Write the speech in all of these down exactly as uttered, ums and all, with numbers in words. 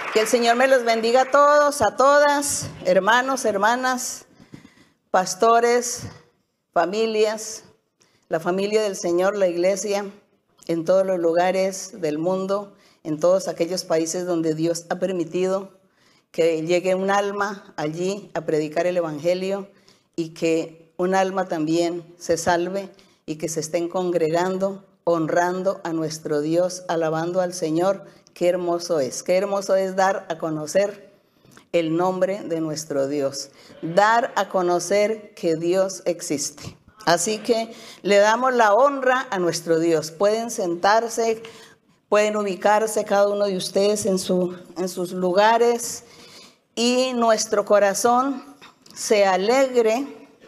Que el Señor me los bendiga a todos, a todas, hermanos, hermanas, pastores, familias, la familia del Señor, la iglesia, en todos los lugares del mundo, en todos aquellos países donde Dios ha permitido que llegue un alma allí a predicar el evangelio y que un alma también se salve y que se estén congregando, honrando a nuestro Dios, alabando al Señor. Qué hermoso es, qué hermoso es dar a conocer el nombre de nuestro Dios, dar a conocer que Dios existe. Así que le damos la honra a nuestro Dios. Pueden sentarse, pueden ubicarse cada uno de ustedes en, su, en sus lugares y nuestro corazón se alegre,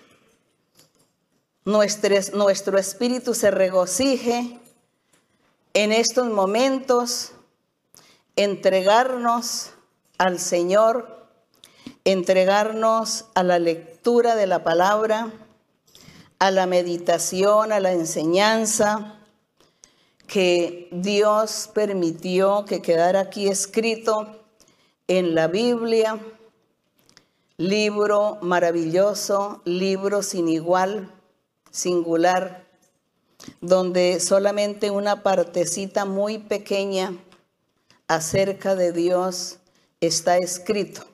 nuestro, nuestro espíritu se regocije en estos momentos, entregarnos al Señor, entregarnos a la lectura de la palabra, a la meditación, a la enseñanza que Dios permitió que quedara aquí escrito en la Biblia, libro maravilloso, libro sin igual, singular, donde solamente una partecita muy pequeña acerca de Dios está escrito,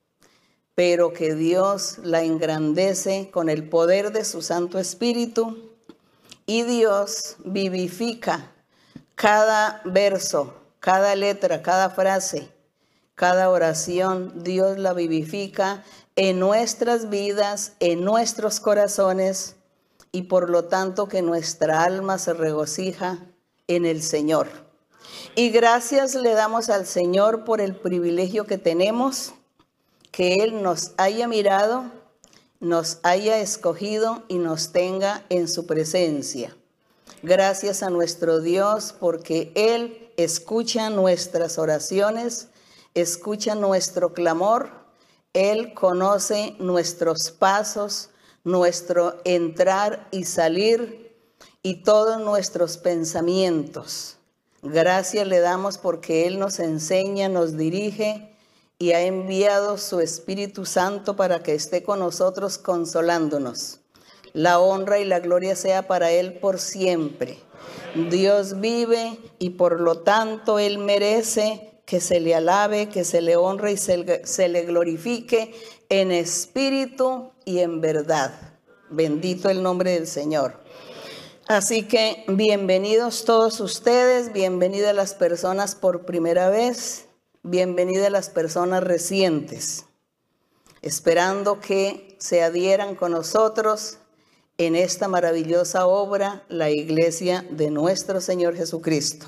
pero que Dios la engrandece con el poder de su Santo Espíritu y Dios vivifica cada verso, cada letra, cada frase, cada oración. Dios la vivifica en nuestras vidas, en nuestros corazones y por lo tanto que nuestra alma se regocija en el Señor. Y gracias le damos al Señor por el privilegio que tenemos, que Él nos haya mirado, nos haya escogido y nos tenga en su presencia. Gracias a nuestro Dios porque Él escucha nuestras oraciones, escucha nuestro clamor, Él conoce nuestros pasos, nuestro entrar y salir y todos nuestros pensamientos. Gracias le damos porque Él nos enseña, nos dirige y ha enviado su Espíritu Santo para que esté con nosotros consolándonos. La honra y la gloria sea para Él por siempre. Dios vive y por lo tanto Él merece que se le alabe, que se le honre y se, se le glorifique en espíritu y en verdad. Bendito el nombre del Señor. Así que bienvenidos todos ustedes, bienvenidas las personas por primera vez, bienvenidas las personas recientes, esperando que se adhieran con nosotros en esta maravillosa obra, la iglesia de nuestro Señor Jesucristo.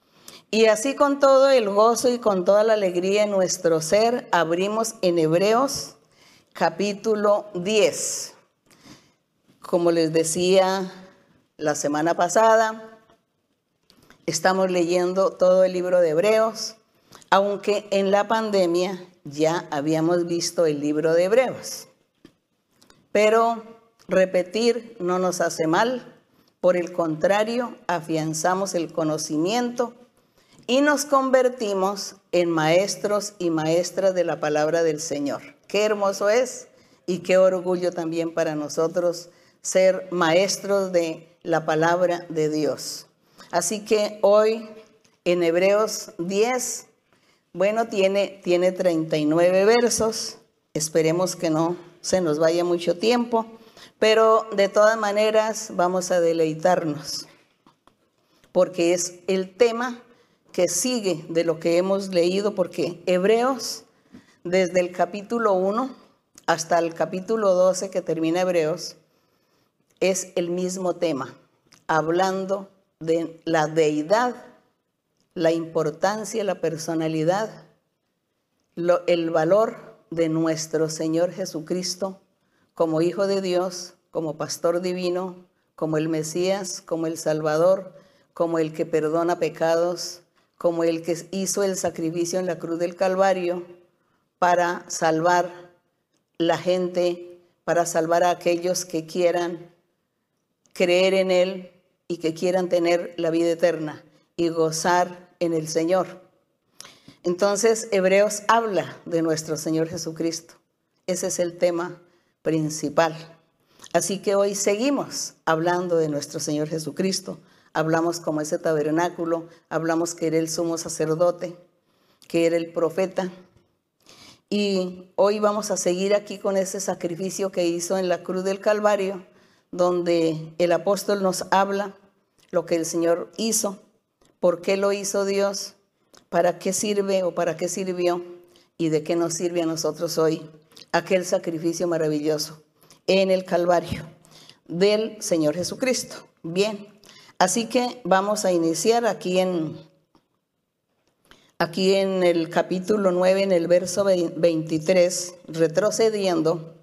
Y así con todo el gozo y con toda la alegría en nuestro ser, abrimos en Hebreos capítulo diez. Como les decía la semana pasada, estamos leyendo todo el libro de Hebreos, aunque en la pandemia ya habíamos visto el libro de Hebreos. Pero repetir no nos hace mal, por el contrario, afianzamos el conocimiento y nos convertimos en maestros y maestras de la palabra del Señor. Qué hermoso es y qué orgullo también para nosotros ser maestros de la palabra de Dios. Así que hoy en Hebreos diez, bueno, tiene, tiene treinta y nueve versos. Esperemos que no se nos vaya mucho tiempo, pero de todas maneras vamos a deleitarnos, porque es el tema que sigue de lo que hemos leído, porque Hebreos, desde el capítulo uno hasta el capítulo doce que termina Hebreos, es el mismo tema, hablando de la deidad, la importancia, la personalidad, lo, el valor de nuestro Señor Jesucristo como Hijo de Dios, como Pastor Divino, como el Mesías, como el Salvador, como el que perdona pecados, como el que hizo el sacrificio en la cruz del Calvario para salvar la gente, para salvar a aquellos que quieran creer en Él y que quieran tener la vida eterna y gozar en el Señor. Entonces, Hebreos habla de nuestro Señor Jesucristo. Ese es el tema principal. Así que hoy seguimos hablando de nuestro Señor Jesucristo. Hablamos como ese tabernáculo, hablamos que era el sumo sacerdote, que era el profeta. Y hoy vamos a seguir aquí con ese sacrificio que hizo en la cruz del Calvario, donde el apóstol nos habla lo que el Señor hizo, por qué lo hizo Dios, para qué sirve o para qué sirvió y de qué nos sirve a nosotros hoy aquel sacrificio maravilloso en el Calvario del Señor Jesucristo. Bien, así que vamos a iniciar aquí en, aquí en el capítulo nueve, en el verso veintitrés, retrocediendo.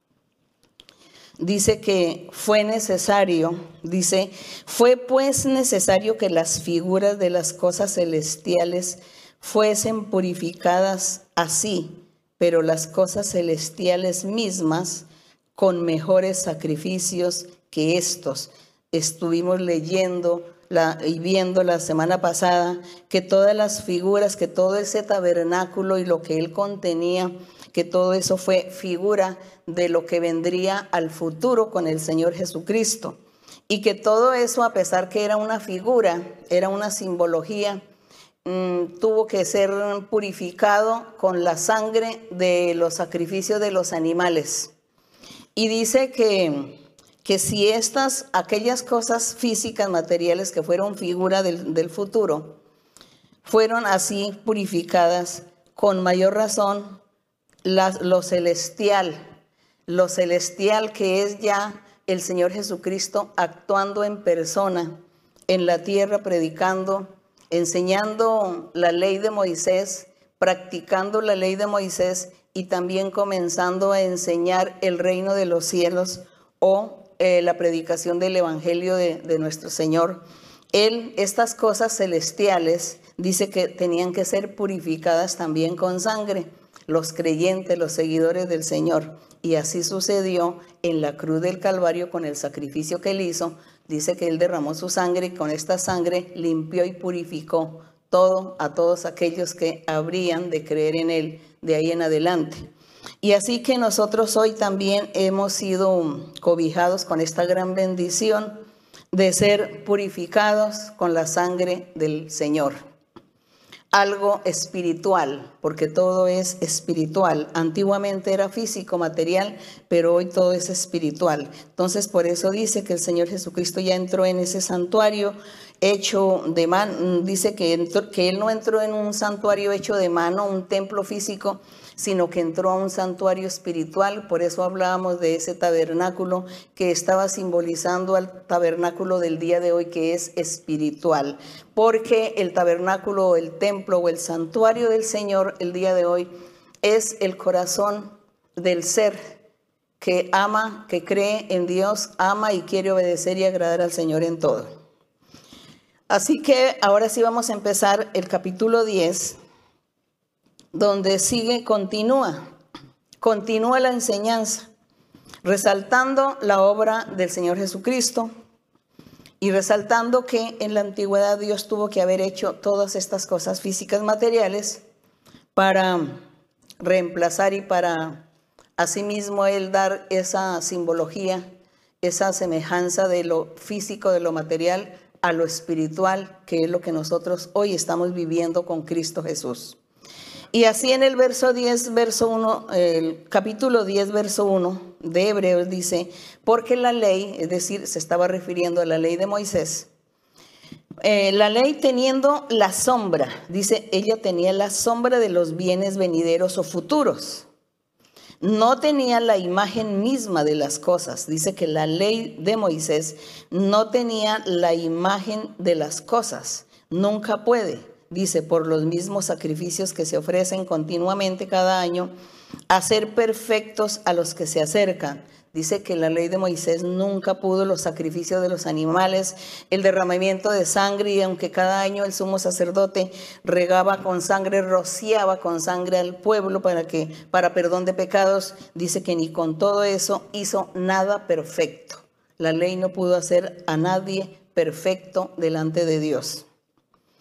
Dice que fue necesario, dice, fue pues necesario que las figuras de las cosas celestiales fuesen purificadas así, pero las cosas celestiales mismas con mejores sacrificios que estos. Estuvimos leyendo la, y viendo la semana pasada que todas las figuras, que todo ese tabernáculo y lo que él contenía, que todo eso fue figura de lo que vendría al futuro con el Señor Jesucristo. Y que todo eso, a pesar que era una figura, era una simbología, mmm, tuvo que ser purificado con la sangre de los sacrificios de los animales. Y dice que, que si estas, aquellas cosas físicas, materiales que fueron figura del, del futuro, fueron así purificadas, con mayor razón, La, lo celestial, lo celestial que es ya el Señor Jesucristo actuando en persona en la tierra, predicando, enseñando la ley de Moisés, practicando la ley de Moisés y también comenzando a enseñar el reino de los cielos o eh, la predicación del evangelio de, de nuestro Señor. Él, estas cosas celestiales, dice que tenían que ser purificadas también con sangre. Los creyentes, los seguidores del Señor. Y así sucedió en la cruz del Calvario con el sacrificio que él hizo. Dice que él derramó su sangre y con esta sangre limpió y purificó todo a todos aquellos que habrían de creer en él de ahí en adelante. Y así que nosotros hoy también hemos sido cobijados con esta gran bendición de ser purificados con la sangre del Señor. Algo espiritual, porque todo es espiritual. Antiguamente era físico, material, pero hoy todo es espiritual. Entonces, por eso dice que el Señor Jesucristo ya entró en ese santuario hecho de mano. Dice que, entró, que Él no entró en un santuario hecho de mano, un templo físico, sino que entró a un santuario espiritual. Por eso hablábamos de ese tabernáculo que estaba simbolizando al tabernáculo del día de hoy, que es espiritual. Porque el tabernáculo o el templo o el santuario del Señor el día de hoy es el corazón del ser que ama, que cree en Dios, ama y quiere obedecer y agradar al Señor en todo. Así que ahora sí vamos a empezar el capítulo diez, donde sigue, continúa, continúa la enseñanza, resaltando la obra del Señor Jesucristo y resaltando que en la antigüedad Dios tuvo que haber hecho todas estas cosas físicas, materiales, para reemplazar y para asimismo Él dar esa simbología, esa semejanza de lo físico, de lo material, a lo espiritual, que es lo que nosotros hoy estamos viviendo con Cristo Jesús. Y así en el verso diez, verso uno, el capítulo diez, verso uno de Hebreos dice, porque la ley, es decir, se estaba refiriendo a la ley de Moisés, eh, la ley teniendo la sombra, dice, ella tenía la sombra de los bienes venideros o futuros. No tenía la imagen misma de las cosas. Dice que la ley de Moisés no tenía la imagen de las cosas. Nunca puede, dice, por los mismos sacrificios que se ofrecen continuamente cada año, hacer perfectos a los que se acercan. Dice que la ley de Moisés nunca pudo los sacrificios de los animales, el derramamiento de sangre, y aunque cada año el sumo sacerdote regaba con sangre, rociaba con sangre al pueblo para, que, para perdón de pecados, dice que ni con todo eso hizo nada perfecto. La ley no pudo hacer a nadie perfecto delante de Dios.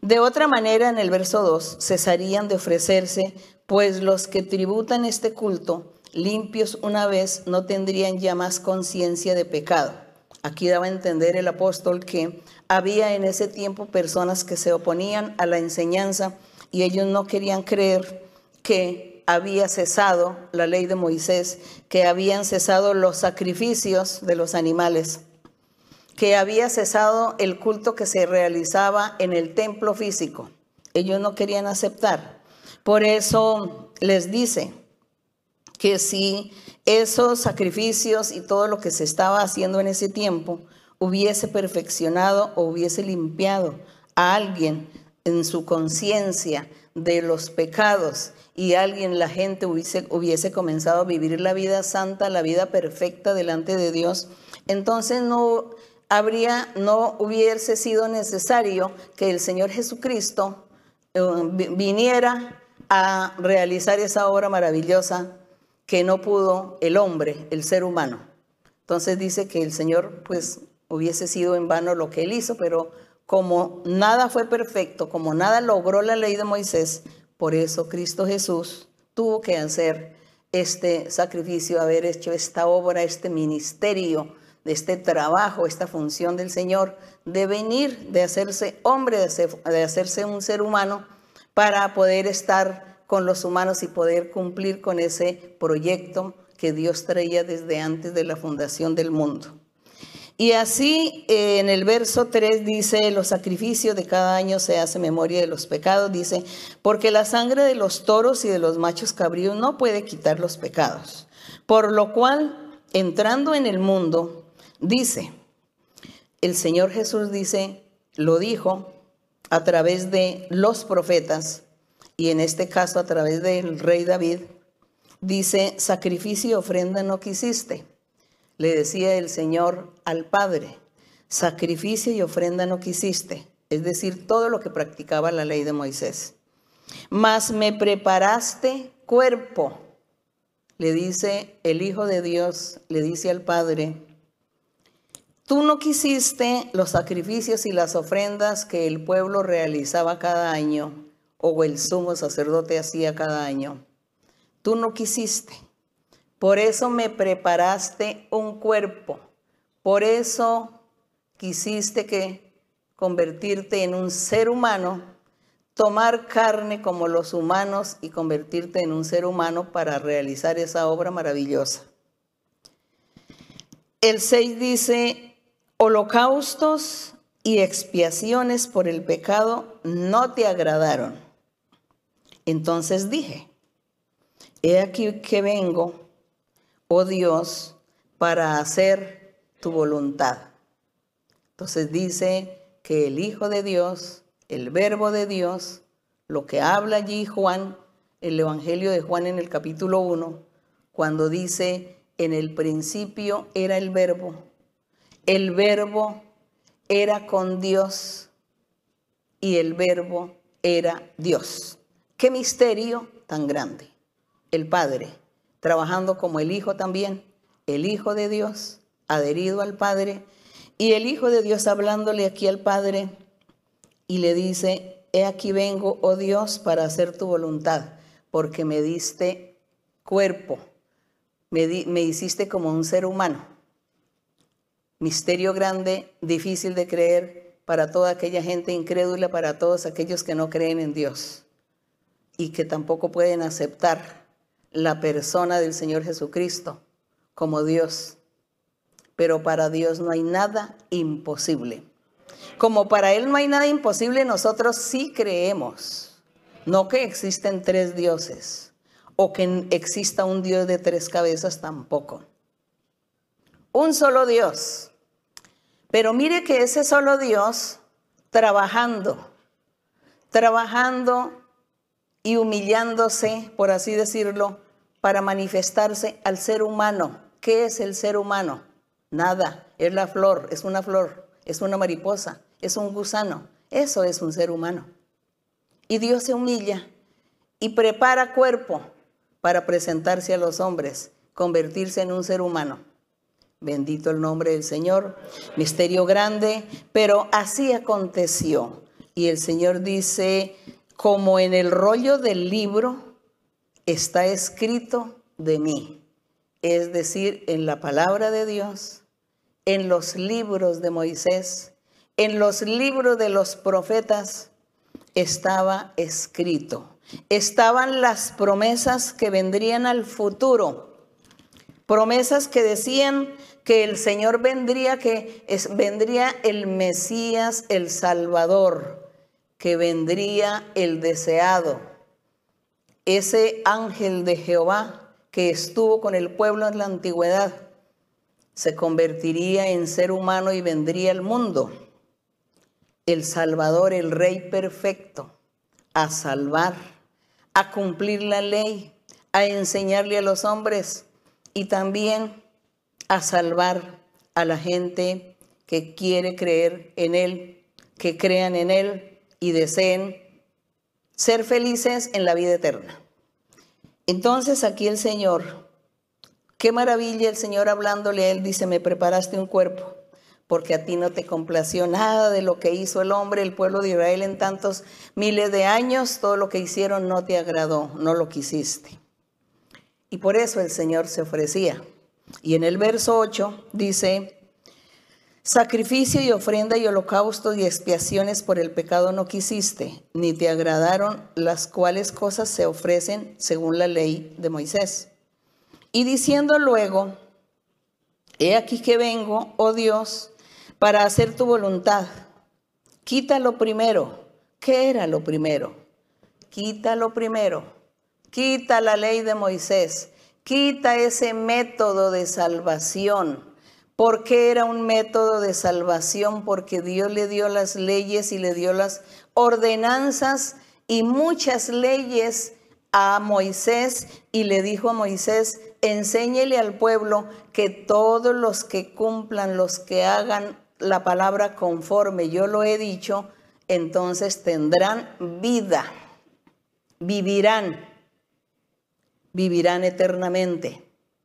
De otra manera, en el verso dos, cesarían de ofrecerse, pues los que tributan este culto, limpios una vez, no tendrían ya más conciencia de pecado. Aquí daba a entender el apóstol que había en ese tiempo personas que se oponían a la enseñanza y ellos no querían creer que había cesado la ley de Moisés, que habían cesado los sacrificios de los animales, que había cesado el culto que se realizaba en el templo físico. Ellos no querían aceptar. Por eso les dice que si esos sacrificios y todo lo que se estaba haciendo en ese tiempo hubiese perfeccionado o hubiese limpiado a alguien en su conciencia de los pecados y alguien, la gente hubiese, hubiese comenzado a vivir la vida santa, la vida perfecta delante de Dios, entonces no habría, no hubiese sido necesario que el Señor Jesucristo eh, viniera a realizar esa obra maravillosa que no pudo el hombre, el ser humano. Entonces dice que el Señor pues hubiese sido en vano lo que él hizo, pero como nada fue perfecto, como nada logró la ley de Moisés, por eso Cristo Jesús tuvo que hacer este sacrificio, haber hecho esta obra, este ministerio, de este trabajo, esta función del Señor, de venir, de hacerse hombre, de, hacer, de hacerse un ser humano para poder estar con los humanos y poder cumplir con ese proyecto que Dios traía desde antes de la fundación del mundo. Y así eh, en el verso tres dice, los sacrificios de cada año se hace memoria de los pecados, dice, porque la sangre de los toros y de los machos cabríos no puede quitar los pecados. Por lo cual, entrando en el mundo, dice, el Señor Jesús dice, lo dijo a través de los profetas, y en este caso a través del rey David, dice, sacrificio y ofrenda no quisiste. Le decía el Señor al Padre, sacrificio y ofrenda no quisiste, es decir, todo lo que practicaba la ley de Moisés. Mas me preparaste cuerpo, le dice el Hijo de Dios, le dice al Padre, tú no quisiste los sacrificios y las ofrendas que el pueblo realizaba cada año, o el sumo sacerdote hacía cada año. Tú no quisiste. Por eso me preparaste un cuerpo. Por eso quisiste que convertirte en un ser humano, tomar carne como los humanos y convertirte en un ser humano para realizar esa obra maravillosa. El seis dice, holocaustos y expiaciones por el pecado no te agradaron. Entonces dije, he aquí que vengo, oh Dios, para hacer tu voluntad. Entonces dice que el Hijo de Dios, el Verbo de Dios, lo que habla allí Juan, el Evangelio de Juan en el capítulo uno, cuando dice, en el principio era el Verbo, el Verbo era con Dios y el Verbo era Dios. ¡Qué misterio tan grande! El Padre, trabajando como el Hijo también, el Hijo de Dios, adherido al Padre, y el Hijo de Dios hablándole aquí al Padre, y le dice, he aquí vengo, oh Dios, para hacer tu voluntad, porque me diste cuerpo, me, di, me hiciste como un ser humano. Misterio grande, difícil de creer para toda aquella gente incrédula, para todos aquellos que no creen en Dios y que tampoco pueden aceptar la persona del Señor Jesucristo como Dios. Pero para Dios no hay nada imposible. Como para Él no hay nada imposible, nosotros sí creemos. No que existen tres dioses o que exista un Dios de tres cabezas tampoco. Un solo Dios. Pero mire que ese solo Dios trabajando, trabajando y humillándose, por así decirlo, para manifestarse al ser humano. ¿Qué es el ser humano? Nada, es la flor, es una flor, es una mariposa, es un gusano. Eso es un ser humano. Y Dios se humilla y prepara cuerpo para presentarse a los hombres, convertirse en un ser humano. Bendito el nombre del Señor, misterio grande, pero así aconteció Y el Señor dice, como en el rollo del libro está escrito de mí. Es decir, en la palabra de Dios, en los libros de Moisés, en los libros de los profetas, estaba escrito. Estaban las promesas que vendrían al futuro. Promesas que decían que el Señor vendría, que es, vendría el Mesías, el Salvador, que vendría el deseado. Ese ángel de Jehová que estuvo con el pueblo en la antigüedad, se convertiría en ser humano y vendría al mundo. El Salvador, el Rey perfecto, a salvar, a cumplir la ley, a enseñarle a los hombres y también a salvar a la gente que quiere creer en Él, que crean en Él y deseen ser felices en la vida eterna. Entonces aquí el Señor, qué maravilla el Señor hablándole a él, dice, me preparaste un cuerpo, porque a ti no te complació nada de lo que hizo el hombre, el pueblo de Israel en tantos miles de años, todo lo que hicieron no te agradó, no lo quisiste. Y por eso el Señor se ofrecía. Y en el verso ocho dice, sacrificio y ofrenda y holocausto y expiaciones por el pecado no quisiste, ni te agradaron, las cuales cosas se ofrecen según la ley de Moisés. Y diciendo luego, he aquí que vengo, oh Dios, para hacer tu voluntad. Quita lo primero. ¿Qué era lo primero? Quita lo primero. Quita la ley de Moisés. Quita ese método de salvación. ¿Por qué era un método de salvación? Porque Dios le dio las leyes y le dio las ordenanzas y muchas leyes a Moisés y le dijo a Moisés, enséñele al pueblo que todos los que cumplan, los que hagan la palabra conforme yo lo he dicho, entonces tendrán vida, vivirán, vivirán eternamente.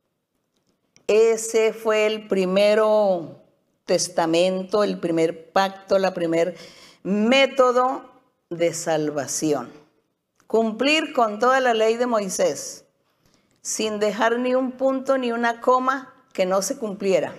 Ese fue el primer testamento, el primer pacto, el primer método de salvación. Cumplir con toda la ley de Moisés, sin dejar ni un punto ni una coma que no se cumpliera.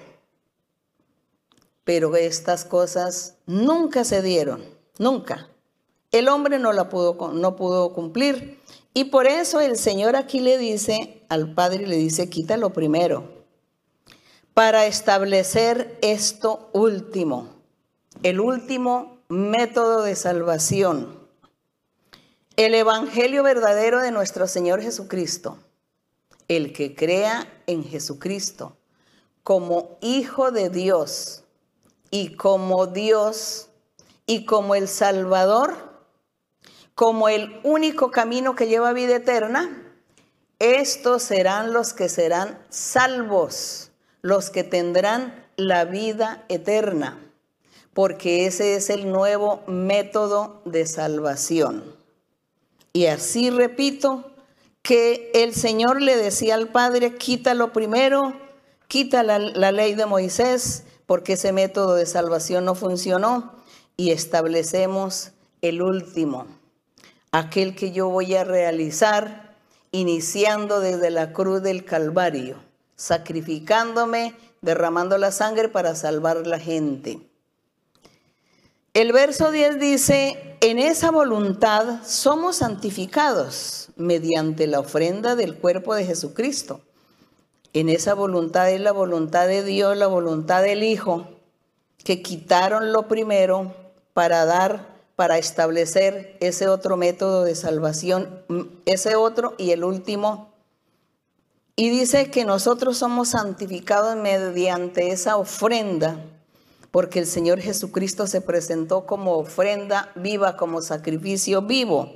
Pero estas cosas nunca se dieron, nunca. El hombre no la pudo, no pudo cumplir. Y por eso el Señor aquí le dice al Padre, le dice, quita lo primero, para establecer esto último, el último método de salvación, el evangelio verdadero de nuestro Señor Jesucristo, el que crea en Jesucristo como Hijo de Dios y como Dios y como el Salvador, como el único camino que lleva a vida eterna, estos serán los que serán salvos, los que tendrán la vida eterna, porque ese es el nuevo método de salvación. Y así repito, que el Señor le decía al Padre, quita lo primero, quita la, la ley de Moisés, porque ese método de salvación no funcionó, y establecemos el último, aquel que yo voy a realizar, iniciando desde la cruz del Calvario, sacrificándome, derramando la sangre para salvar a la gente. El verso diez dice, en esa voluntad somos santificados mediante la ofrenda del cuerpo de Jesucristo. En esa voluntad es la voluntad de Dios, la voluntad del Hijo, que quitaron lo primero para dar, para establecer ese otro método de salvación, ese otro y el último. Y dice que nosotros somos santificados mediante esa ofrenda, porque el Señor Jesucristo se presentó como ofrenda viva, como sacrificio vivo,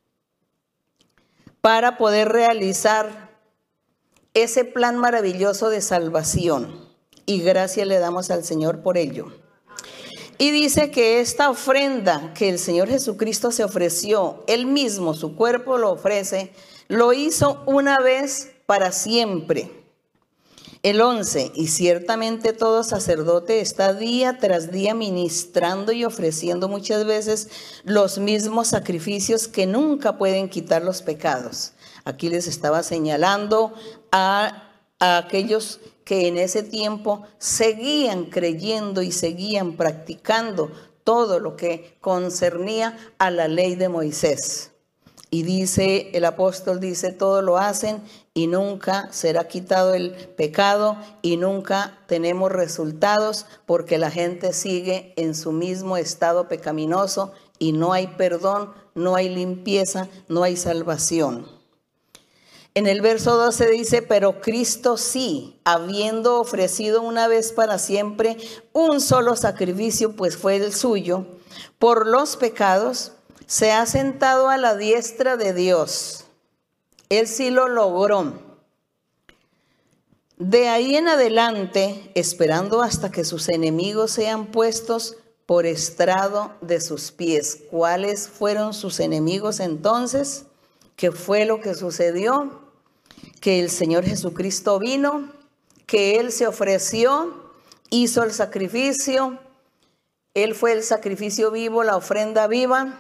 para poder realizar ese plan maravilloso de salvación. Y gracias le damos al Señor por ello. Y dice que esta ofrenda que el Señor Jesucristo se ofreció, Él mismo, su cuerpo lo ofrece, lo hizo una vez para siempre. El once, y ciertamente todo sacerdote está día tras día ministrando y ofreciendo muchas veces los mismos sacrificios que nunca pueden quitar los pecados. Aquí les estaba señalando a, a aquellos que en ese tiempo seguían creyendo y seguían practicando todo lo que concernía a la ley de Moisés. Y dice, el apóstol dice, todo lo hacen y nunca será quitado el pecado y nunca tenemos resultados porque la gente sigue en su mismo estado pecaminoso y no hay perdón, no hay limpieza, no hay salvación. En el verso doce dice, pero Cristo sí, habiendo ofrecido una vez para siempre un solo sacrificio, pues fue el suyo, por los pecados, se ha sentado a la diestra de Dios. Él sí lo logró. De ahí en adelante, esperando hasta que sus enemigos sean puestos por estrado de sus pies. ¿Cuáles fueron sus enemigos entonces? ¿Qué fue lo que sucedió? Que el Señor Jesucristo vino, que Él se ofreció, hizo el sacrificio. Él fue el sacrificio vivo, la ofrenda viva.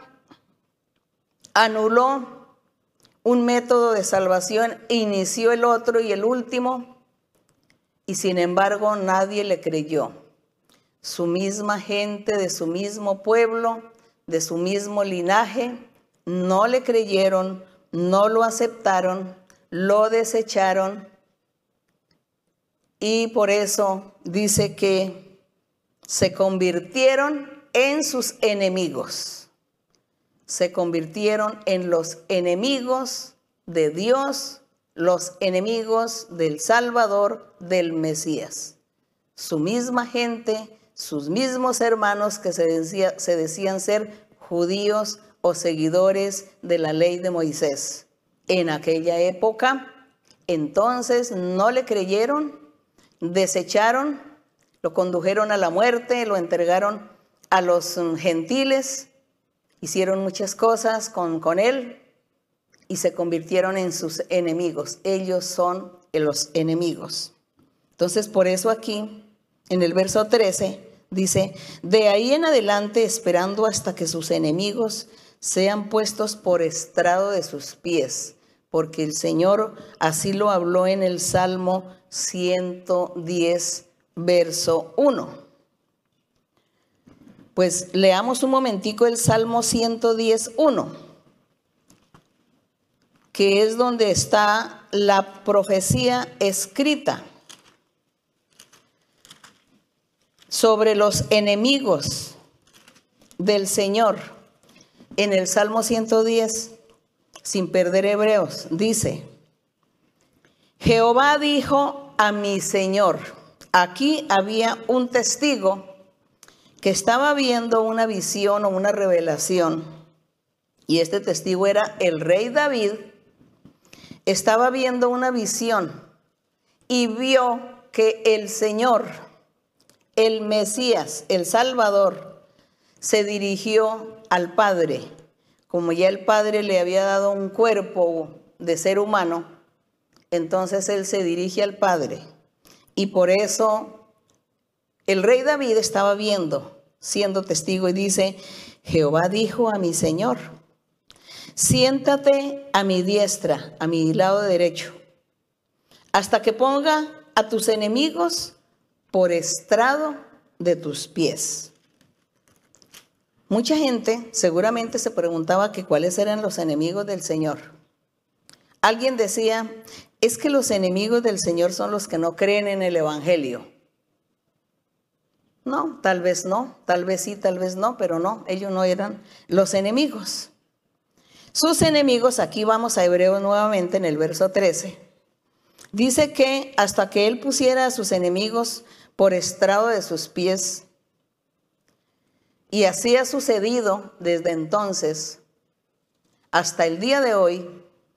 Anuló un método de salvación, inició el otro y el último, y sin embargo nadie le creyó. Su misma gente de su mismo pueblo, de su mismo linaje, no le creyeron, no lo aceptaron, lo desecharon, y por eso dice que se convirtieron en sus enemigos. Se convirtieron en los enemigos de Dios, los enemigos del Salvador, del Mesías. Su misma gente, sus mismos hermanos que se, decía, se decían ser judíos o seguidores de la ley de Moisés. En aquella época, entonces no le creyeron, desecharon, lo condujeron a la muerte, lo entregaron a los gentiles. Hicieron muchas cosas con, con él y se convirtieron en sus enemigos. Ellos son los enemigos. Entonces, por eso aquí, en el verso trece, dice, de ahí en adelante, esperando hasta que sus enemigos sean puestos por estrado de sus pies, porque el Señor así lo habló en el Salmo ciento diez, verso uno. Pues leamos un momentico el Salmo ciento diez, uno, que es donde está la profecía escrita sobre los enemigos del Señor. En el Salmo ciento diez, sin perder hebreos, dice, Jehová dijo a mi Señor. Aquí había un testigo que estaba viendo una visión o una revelación, y este testigo era el rey David. Estaba viendo una visión y vio que el Señor, el Mesías, el Salvador, se dirigió al Padre. Como ya el Padre le había dado un cuerpo de ser humano, entonces él se dirige al Padre. Y por eso el rey David estaba viendo, siendo testigo, y dice, Jehová dijo a mi Señor, siéntate a mi diestra, a mi lado derecho, hasta que ponga a tus enemigos por estrado de tus pies. Mucha gente seguramente se preguntaba que cuáles eran los enemigos del Señor. Alguien decía, es que los enemigos del Señor son los que no creen en el Evangelio. No, tal vez no, tal vez sí, tal vez no, pero no, ellos no eran los enemigos. Sus enemigos, aquí vamos a Hebreos nuevamente en el verso trece, dice que hasta que él pusiera a sus enemigos por estrado de sus pies, y así ha sucedido desde entonces hasta el día de hoy,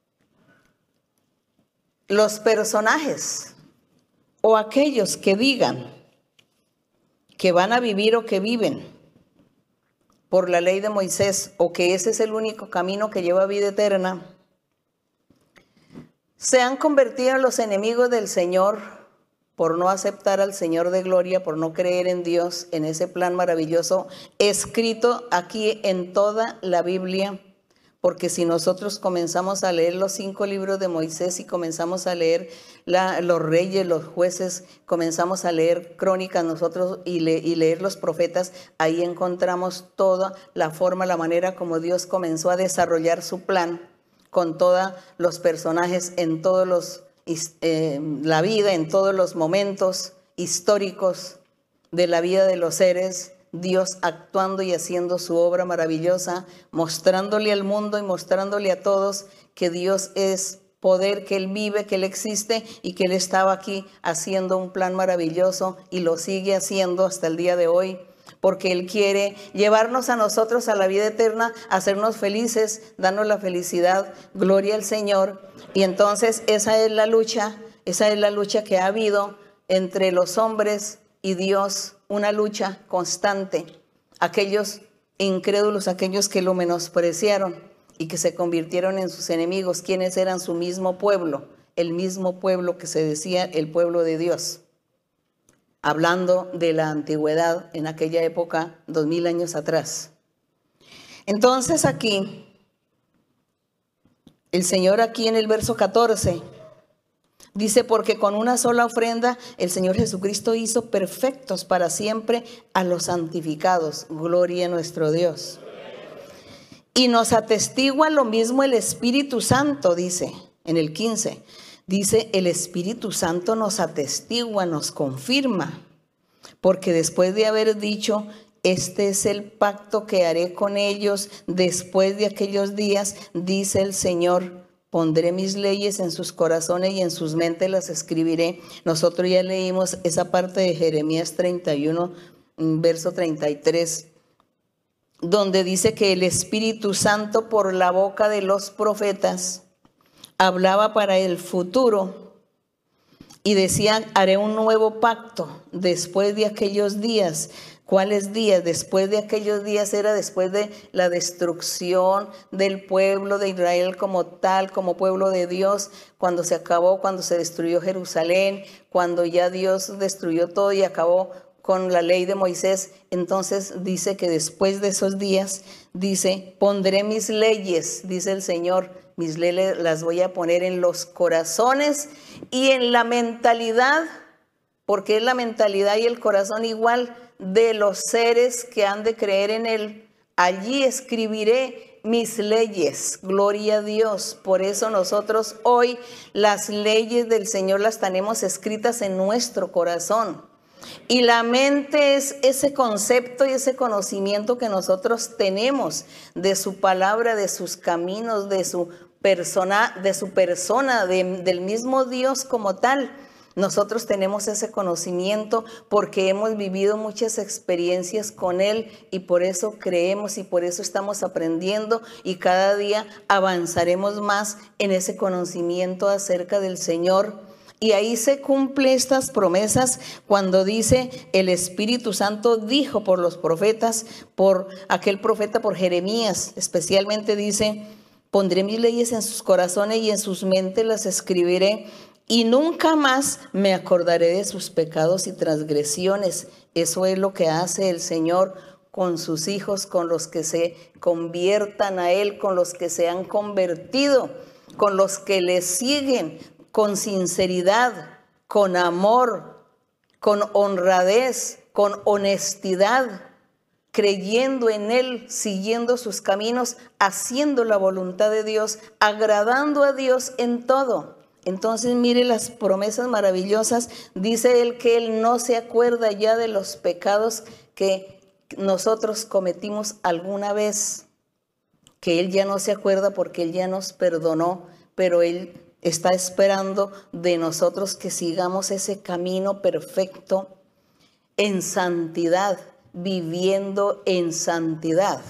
los personajes o aquellos que digan que van a vivir o que viven por la ley de Moisés, o que ese es el único camino que lleva a vida eterna, se han convertido en los enemigos del Señor por no aceptar al Señor de gloria, por no creer en Dios, en ese plan maravilloso escrito aquí en toda la Biblia. Porque si nosotros comenzamos a leer los cinco libros de Moisés y comenzamos a leer la, los reyes, los jueces, comenzamos a leer crónicas nosotros y, le, y leer los profetas, ahí encontramos toda la forma, la manera como Dios comenzó a desarrollar su plan con todos los personajes en todos los, eh, la vida, en todos los momentos históricos de la vida de los seres. Dios actuando y haciendo su obra maravillosa, mostrándole al mundo y mostrándole a todos que Dios es poder, que Él vive, que Él existe y que Él estaba aquí haciendo un plan maravilloso y lo sigue haciendo hasta el día de hoy, porque Él quiere llevarnos a nosotros a la vida eterna, hacernos felices, darnos la felicidad, gloria al Señor. Y entonces esa es la lucha, esa es la lucha que ha habido entre los hombres y Dios, una lucha constante. Aquellos incrédulos, aquellos que lo menospreciaron y que se convirtieron en sus enemigos, quienes eran su mismo pueblo, el mismo pueblo que se decía el pueblo de Dios. Hablando de la antigüedad en aquella época, dos mil años atrás. Entonces aquí, el Señor aquí en el verso catorce, dice, porque con una sola ofrenda el Señor Jesucristo hizo perfectos para siempre a los santificados. Gloria a nuestro Dios. Y nos atestigua lo mismo el Espíritu Santo, dice en el quince. Dice, el Espíritu Santo nos atestigua, nos confirma. Porque después de haber dicho, este es el pacto que haré con ellos después de aquellos días, dice el Señor, pondré mis leyes en sus corazones y en sus mentes las escribiré. Nosotros ya leímos esa parte de Jeremías treinta y uno, verso treinta y tres, donde dice que el Espíritu Santo por la boca de los profetas hablaba para el futuro y decía, haré un nuevo pacto después de aquellos días. ¿Cuáles días? Después de aquellos días era después de la destrucción del pueblo de Israel como tal, como pueblo de Dios, cuando se acabó, cuando se destruyó Jerusalén, cuando ya Dios destruyó todo y acabó con la ley de Moisés. Entonces dice que después de esos días, dice, pondré mis leyes, dice el Señor, mis leyes las voy a poner en los corazones y en la mentalidad, porque es la mentalidad y el corazón igual de los seres que han de creer en Él. Allí escribiré mis leyes, gloria a Dios. Por eso nosotros hoy las leyes del Señor las tenemos escritas en nuestro corazón. Y la mente es ese concepto y ese conocimiento que nosotros tenemos de su palabra, de sus caminos, de su persona, de su persona, de, del mismo Dios como tal. Nosotros tenemos ese conocimiento porque hemos vivido muchas experiencias con Él y por eso creemos y por eso estamos aprendiendo y cada día avanzaremos más en ese conocimiento acerca del Señor. Y ahí se cumplen estas promesas cuando dice el Espíritu Santo dijo por los profetas, por aquel profeta, por Jeremías, especialmente dice, pondré mis leyes en sus corazones y en sus mentes las escribiré. Y nunca más me acordaré de sus pecados y transgresiones. Eso es lo que hace el Señor con sus hijos, con los que se conviertan a Él, con los que se han convertido, con los que le siguen con sinceridad, con amor, con honradez, con honestidad, creyendo en Él, siguiendo sus caminos, haciendo la voluntad de Dios, agradando a Dios en todo. Entonces mire las promesas maravillosas, dice Él que Él no se acuerda ya de los pecados que nosotros cometimos alguna vez, que Él ya no se acuerda porque Él ya nos perdonó, pero Él está esperando de nosotros que sigamos ese camino perfecto en santidad, viviendo en santidad.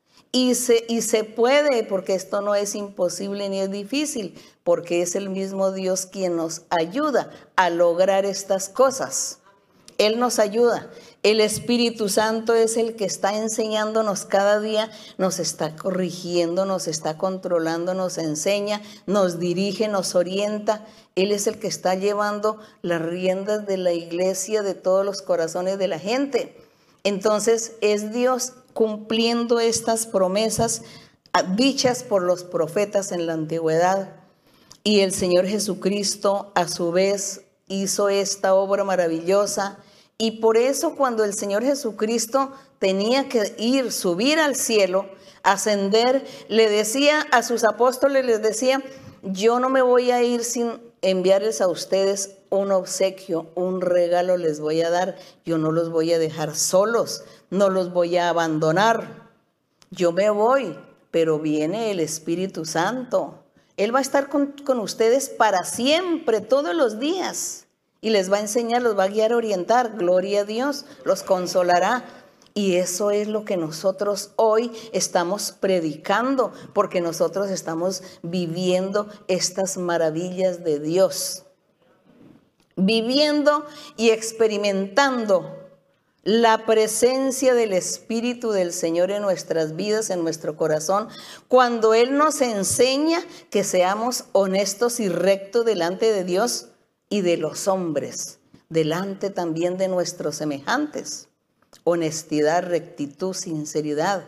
Y se, y se puede, porque esto no es imposible ni es difícil, porque es el mismo Dios quien nos ayuda a lograr estas cosas. Él nos ayuda. El Espíritu Santo es el que está enseñándonos cada día, nos está corrigiendo, nos está controlando, nos enseña, nos dirige, nos orienta. Él es el que está llevando las riendas de la iglesia, de todos los corazones de la gente. Entonces es Dios cumpliendo estas promesas dichas por los profetas en la antigüedad. Y el Señor Jesucristo a su vez hizo esta obra maravillosa. Y por eso cuando el Señor Jesucristo tenía que ir, subir al cielo, ascender, le decía a sus apóstoles, les decía, yo no me voy a ir sin enviarles a ustedes un obsequio, un regalo les voy a dar. Yo no los voy a dejar solos, no los voy a abandonar. Yo me voy, pero viene el Espíritu Santo. Él va a estar con, con ustedes para siempre, todos los días. Y les va a enseñar, los va a guiar, orientar. Gloria a Dios, los consolará. Y eso es lo que nosotros hoy estamos predicando, porque nosotros estamos viviendo estas maravillas de Dios. Viviendo y experimentando la presencia del Espíritu del Señor en nuestras vidas, en nuestro corazón, cuando Él nos enseña que seamos honestos y rectos delante de Dios y de los hombres, delante también de nuestros semejantes. Honestidad, rectitud, sinceridad,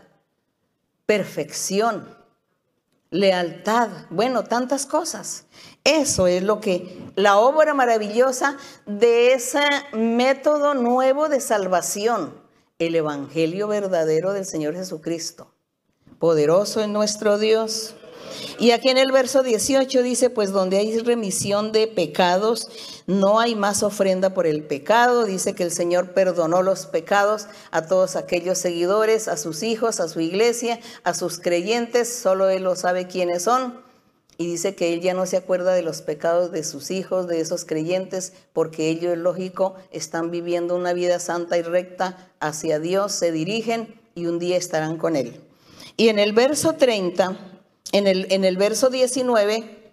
perfección, lealtad, bueno, tantas cosas. Eso es lo que, la obra maravillosa de ese método nuevo de salvación, el evangelio verdadero del Señor Jesucristo. Poderoso es nuestro Dios. Y aquí en el verso dieciocho dice, pues donde hay remisión de pecados, no hay más ofrenda por el pecado. Dice que el Señor perdonó los pecados a todos aquellos seguidores, a sus hijos, a su iglesia, a sus creyentes, solo Él lo sabe quiénes son. Y dice que Él ya no se acuerda de los pecados de sus hijos, de esos creyentes, porque ellos, es lógico, están viviendo una vida santa y recta hacia Dios, se dirigen y un día estarán con Él. Y en el verso treinta... En el, en el verso diecinueve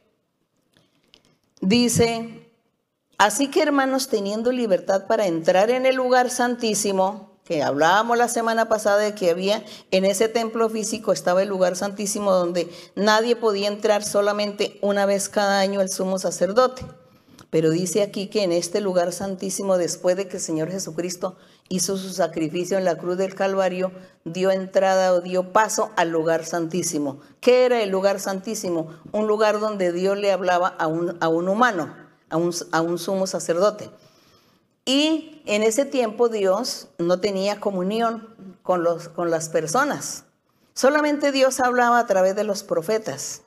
dice, así que hermanos, teniendo libertad para entrar en el lugar santísimo, que hablábamos la semana pasada de que había en ese templo físico, estaba el lugar santísimo donde nadie podía entrar, solamente una vez cada año el sumo sacerdote. Pero dice aquí que en este lugar santísimo, después de que el Señor Jesucristo hizo su sacrificio en la cruz del Calvario, dio entrada o dio paso al lugar santísimo. ¿Qué era el lugar santísimo? Un lugar donde Dios le hablaba a un, a un humano, a un, a un sumo sacerdote. Y en ese tiempo Dios no tenía comunión con, los, con las personas. Solamente Dios hablaba a través de los profetas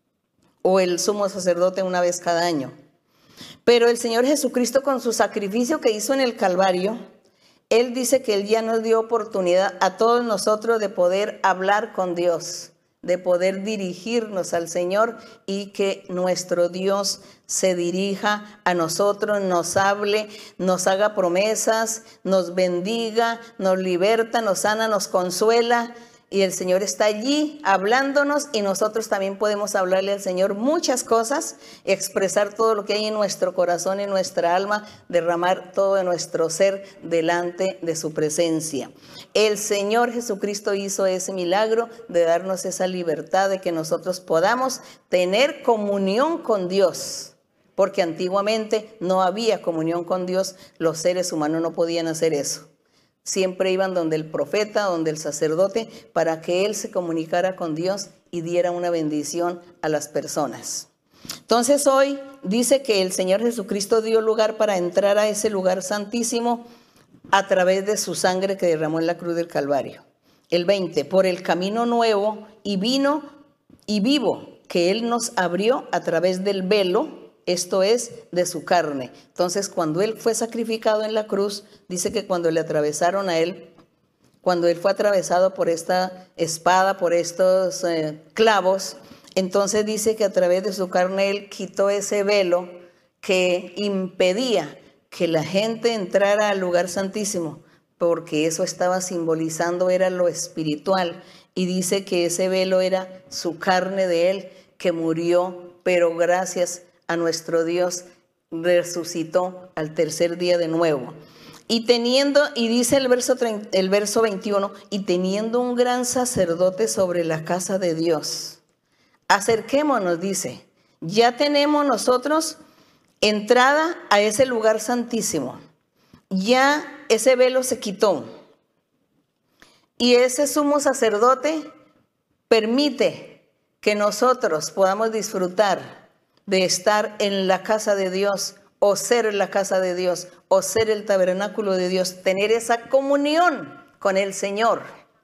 o el sumo sacerdote una vez cada año. Pero el Señor Jesucristo, con su sacrificio que hizo en el Calvario, Él dice que Él ya nos dio oportunidad a todos nosotros de poder hablar con Dios, de poder dirigirnos al Señor y que nuestro Dios se dirija a nosotros, nos hable, nos haga promesas, nos bendiga, nos liberta, nos sana, nos consuela. Y el Señor está allí hablándonos y nosotros también podemos hablarle al Señor muchas cosas, expresar todo lo que hay en nuestro corazón, en nuestra alma, derramar todo de nuestro ser delante de su presencia. El Señor Jesucristo hizo ese milagro de darnos esa libertad de que nosotros podamos tener comunión con Dios, porque antiguamente no había comunión con Dios, los seres humanos no podían hacer eso. Siempre iban donde el profeta, donde el sacerdote, para que él se comunicara con Dios y diera una bendición a las personas. Entonces hoy dice que el Señor Jesucristo dio lugar para entrar a ese lugar santísimo a través de su sangre que derramó en la cruz del Calvario. El veinte, por el camino nuevo y vino y vivo que Él nos abrió a través del velo, esto es, de su carne. Entonces, cuando Él fue sacrificado en la cruz, dice que cuando le atravesaron a Él, cuando Él fue atravesado por esta espada, por estos eh, clavos, entonces dice que a través de su carne Él quitó ese velo que impedía que la gente entrara al lugar santísimo, porque eso estaba simbolizando, era lo espiritual. Y dice que ese velo era su carne de Él, que murió, pero gracias a nuestro Dios resucitó al tercer día de nuevo. Y teniendo, y dice el verso, el verso veintiuno, y teniendo un gran sacerdote sobre la casa de Dios, acerquémonos, dice, ya tenemos nosotros entrada a ese lugar santísimo. Ya ese velo se quitó. Y ese sumo sacerdote permite que nosotros podamos disfrutar de estar en la casa de Dios, o ser la casa de Dios, o ser el tabernáculo de Dios, tener esa comunión con el Señor.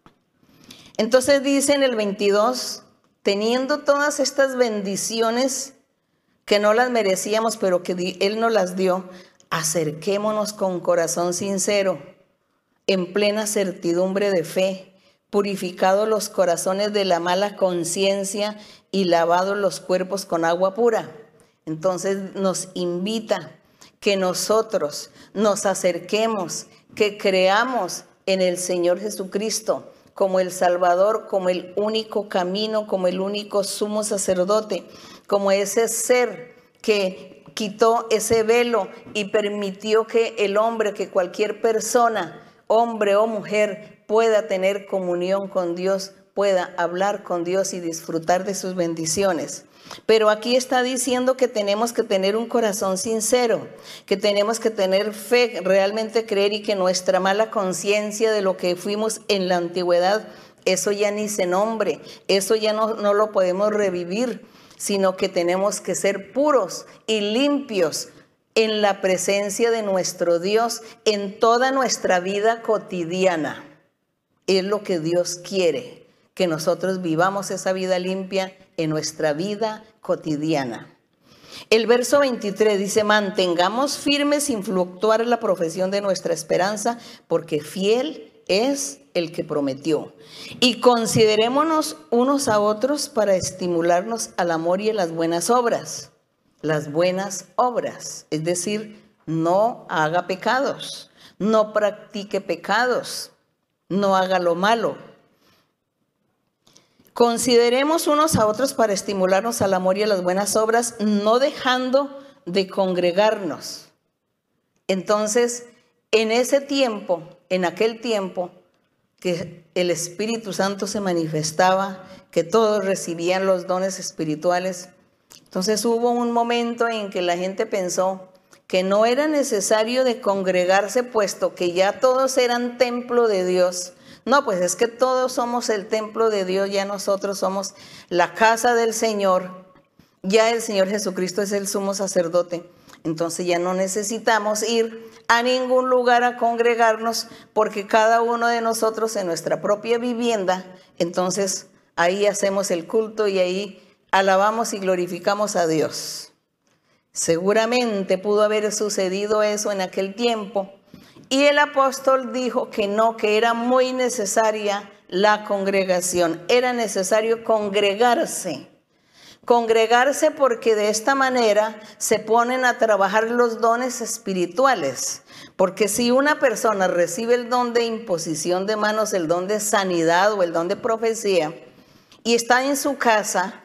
Entonces dice en el veintidós, teniendo todas estas bendiciones que no las merecíamos, pero que Él nos las dio, acerquémonos con corazón sincero, en plena certidumbre de fe, purificados los corazones de la mala conciencia y lavados los cuerpos con agua pura. Entonces nos invita que nosotros nos acerquemos, que creamos en el Señor Jesucristo como el Salvador, como el único camino, como el único sumo sacerdote, como ese ser que quitó ese velo y permitió que el hombre, que cualquier persona, hombre o mujer, pueda tener comunión con Dios, pueda hablar con Dios y disfrutar de sus bendiciones. Pero aquí está diciendo que tenemos que tener un corazón sincero, que tenemos que tener fe, realmente creer, y que nuestra mala conciencia de lo que fuimos en la antigüedad, eso ya ni se nombre, eso ya no, no lo podemos revivir, sino que tenemos que ser puros y limpios en la presencia de nuestro Dios en toda nuestra vida cotidiana. Es lo que Dios quiere, que nosotros vivamos esa vida limpia en nuestra vida cotidiana. El verso veintitrés dice, mantengamos firmes sin fluctuar la profesión de nuestra esperanza, porque fiel es el que prometió. Y considerémonos unos a otros para estimularnos al amor y a las buenas obras. Las buenas obras, es decir, no haga pecados, no practique pecados, no haga lo malo. Consideremos unos a otros para estimularnos al amor y a las buenas obras, no dejando de congregarnos. Entonces, en ese tiempo, en aquel tiempo que el Espíritu Santo se manifestaba, que todos recibían los dones espirituales, entonces hubo un momento en que la gente pensó que no era necesario de congregarse, puesto que ya todos eran templo de Dios. No, pues es que todos somos el templo de Dios, ya nosotros somos la casa del Señor, ya el Señor Jesucristo es el sumo sacerdote. Entonces ya no necesitamos ir a ningún lugar a congregarnos, porque cada uno de nosotros en nuestra propia vivienda, entonces ahí hacemos el culto y ahí alabamos y glorificamos a Dios. Seguramente pudo haber sucedido eso en aquel tiempo. Y el apóstol dijo que no, que era muy necesaria la congregación. Era necesario congregarse. Congregarse porque de esta manera se ponen a trabajar los dones espirituales. Porque si una persona recibe el don de imposición de manos, el don de sanidad o el don de profecía, y está en su casa,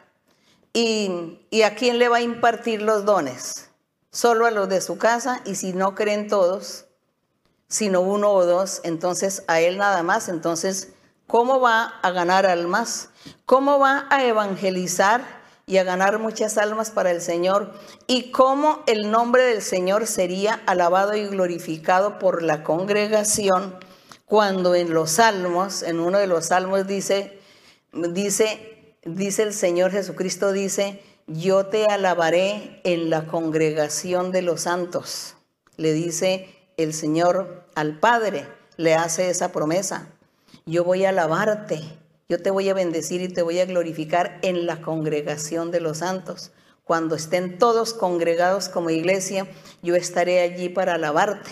¿y, y a quién le va a impartir los dones? Solo a los de su casa, y si no creen todos, sino uno o dos, entonces a él nada más. Entonces, ¿cómo va a ganar almas? ¿Cómo va a evangelizar y a ganar muchas almas para el Señor? ¿Y cómo el nombre del Señor sería alabado y glorificado por la congregación cuando en los salmos, en uno de los salmos dice, dice, dice el Señor Jesucristo, dice, yo te alabaré en la congregación de los santos? Le dice el Señor al Padre, le hace esa promesa. Yo voy a alabarte, yo te voy a bendecir y te voy a glorificar en la congregación de los santos. Cuando estén todos congregados como iglesia, yo estaré allí para alabarte.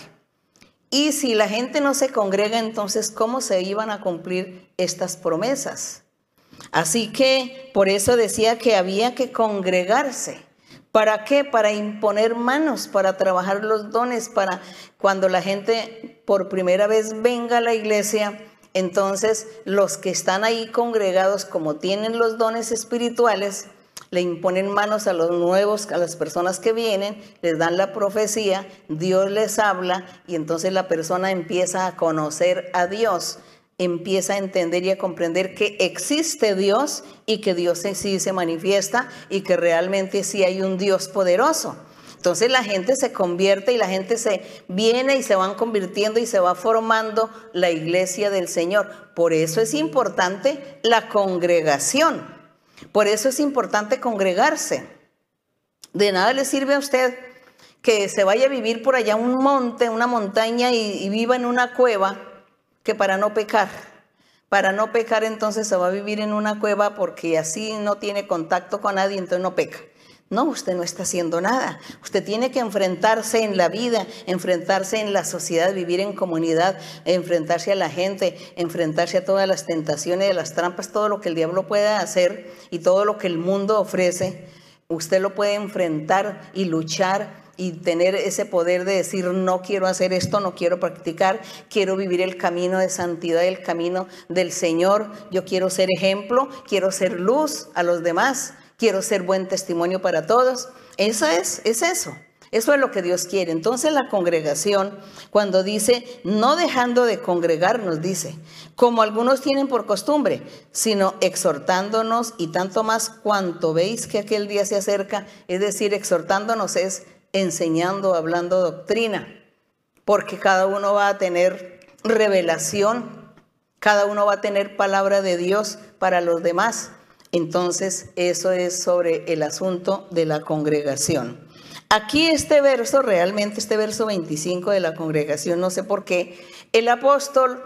Y si la gente no se congrega, entonces, ¿cómo se iban a cumplir estas promesas? Así que por eso decía que había que congregarse. ¿Para qué? Para imponer manos, para trabajar los dones, para cuando la gente por primera vez venga a la iglesia, entonces los que están ahí congregados, como tienen los dones espirituales, Le imponen manos a los nuevos, a las personas que vienen, les dan la profecía, Dios les habla y entonces la persona empieza a conocer a Dios, empieza a entender y a comprender que existe Dios y que Dios sí se manifiesta y que realmente sí hay un Dios poderoso. Entonces la gente se convierte y la gente se viene y se van convirtiendo y se va formando la iglesia del Señor. Por eso es importante la congregación. Por eso es importante congregarse. De nada le sirve a usted que se vaya a vivir por allá un monte, una montaña y, y viva en una cueva, que para no pecar. Para no pecar entonces se va a vivir en una cueva porque así no tiene contacto con nadie, entonces no peca. No, usted no está haciendo nada. Usted tiene que enfrentarse en la vida, enfrentarse en la sociedad, vivir en comunidad, enfrentarse a la gente, enfrentarse a todas las tentaciones, a las trampas, todo lo que el diablo pueda hacer y todo lo que el mundo ofrece. Usted lo puede enfrentar y luchar y tener ese poder de decir, no quiero hacer esto, no quiero practicar, quiero vivir el camino de santidad, el camino del Señor. Yo quiero ser ejemplo, quiero ser luz a los demás. Quiero ser buen testimonio para todos. Eso es, es eso. Eso es lo que Dios quiere. Entonces la congregación, cuando dice, no dejando de congregarnos, dice, como algunos tienen por costumbre, sino exhortándonos y tanto más cuanto veis que aquel día se acerca. Es decir, exhortándonos es enseñando, hablando doctrina, porque cada uno va a tener revelación, cada uno va a tener palabra de Dios para los demás. Entonces, eso es sobre el asunto de la congregación. Aquí este verso, realmente este verso veinticinco de la congregación, no sé por qué, el apóstol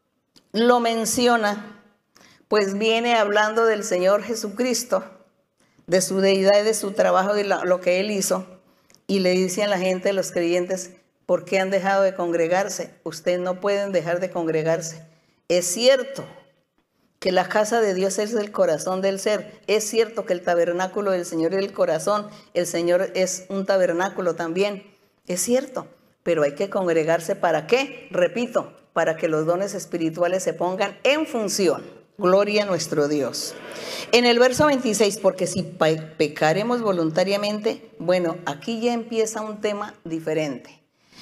lo menciona, pues viene hablando del Señor Jesucristo, de su deidad y de su trabajo, de lo que Él hizo, y le dice a la gente, a los creyentes, ¿por qué han dejado de congregarse? Ustedes no pueden dejar de congregarse. Es cierto que la casa de Dios es el corazón del ser. Es cierto que el tabernáculo del Señor es el corazón. El Señor es un tabernáculo también. Es cierto, pero hay que congregarse ¿para qué? Repito, para que los dones espirituales se pongan en función. Gloria a nuestro Dios. En el verso veintiséis, porque si pecaremos voluntariamente, bueno, aquí ya empieza un tema diferente.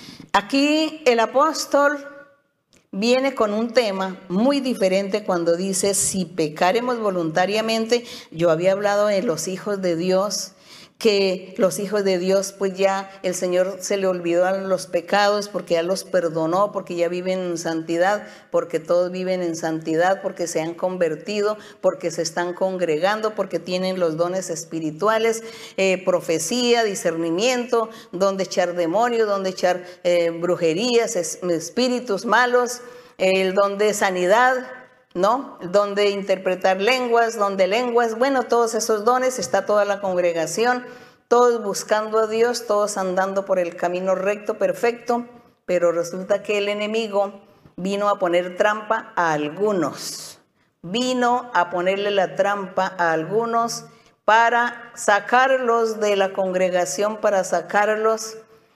Aquí el apóstol viene con un tema muy diferente cuando dice, si pecaremos voluntariamente. Yo había hablado de los hijos de Dios, que los hijos de Dios, pues ya el Señor se le olvidó a los pecados porque ya los perdonó, porque ya viven en santidad, porque todos viven en santidad, porque se han convertido, porque se están congregando, porque tienen los dones espirituales, eh, profecía, discernimiento, donde echar demonios, donde echar eh, brujerías, es, espíritus malos, el don de sanidad, ¿no? Donde interpretar lenguas, donde lenguas, bueno, todos esos dones, está toda la congregación, todos buscando a Dios, todos andando por el camino recto, perfecto, pero resulta que el enemigo vino a poner trampa a algunos, vino a ponerle la trampa a algunos para sacarlos de la congregación, para sacarlos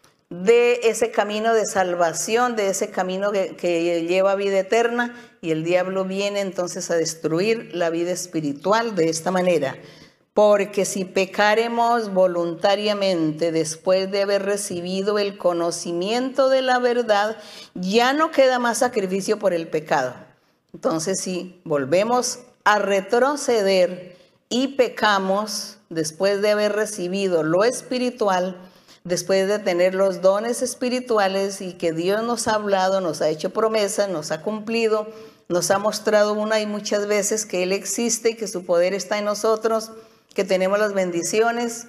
de ese camino de salvación, de ese camino que, que lleva a vida eterna, y el diablo viene entonces a destruir la vida espiritual de esta manera. Porque si pecaremos voluntariamente después de haber recibido el conocimiento de la verdad, ya no queda más sacrificio por el pecado. Entonces, si volvemos a retroceder y pecamos después de haber recibido lo espiritual, después de tener los dones espirituales y que Dios nos ha hablado, nos ha hecho promesas, nos ha cumplido, nos ha mostrado una y muchas veces que Él existe y que su poder está en nosotros, que tenemos las bendiciones.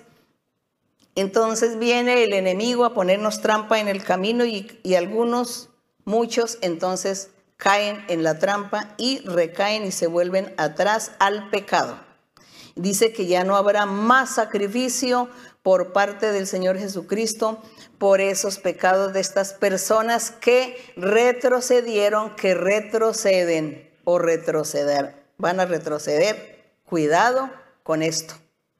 Entonces viene el enemigo a ponernos trampa en el camino y, y algunos, muchos, entonces caen en la trampa y recaen y se vuelven atrás al pecado. Dice que ya no habrá más sacrificio por parte del Señor Jesucristo por esos pecados de estas personas que retrocedieron, que retroceden o retroceder. Van a retroceder. Cuidado con esto.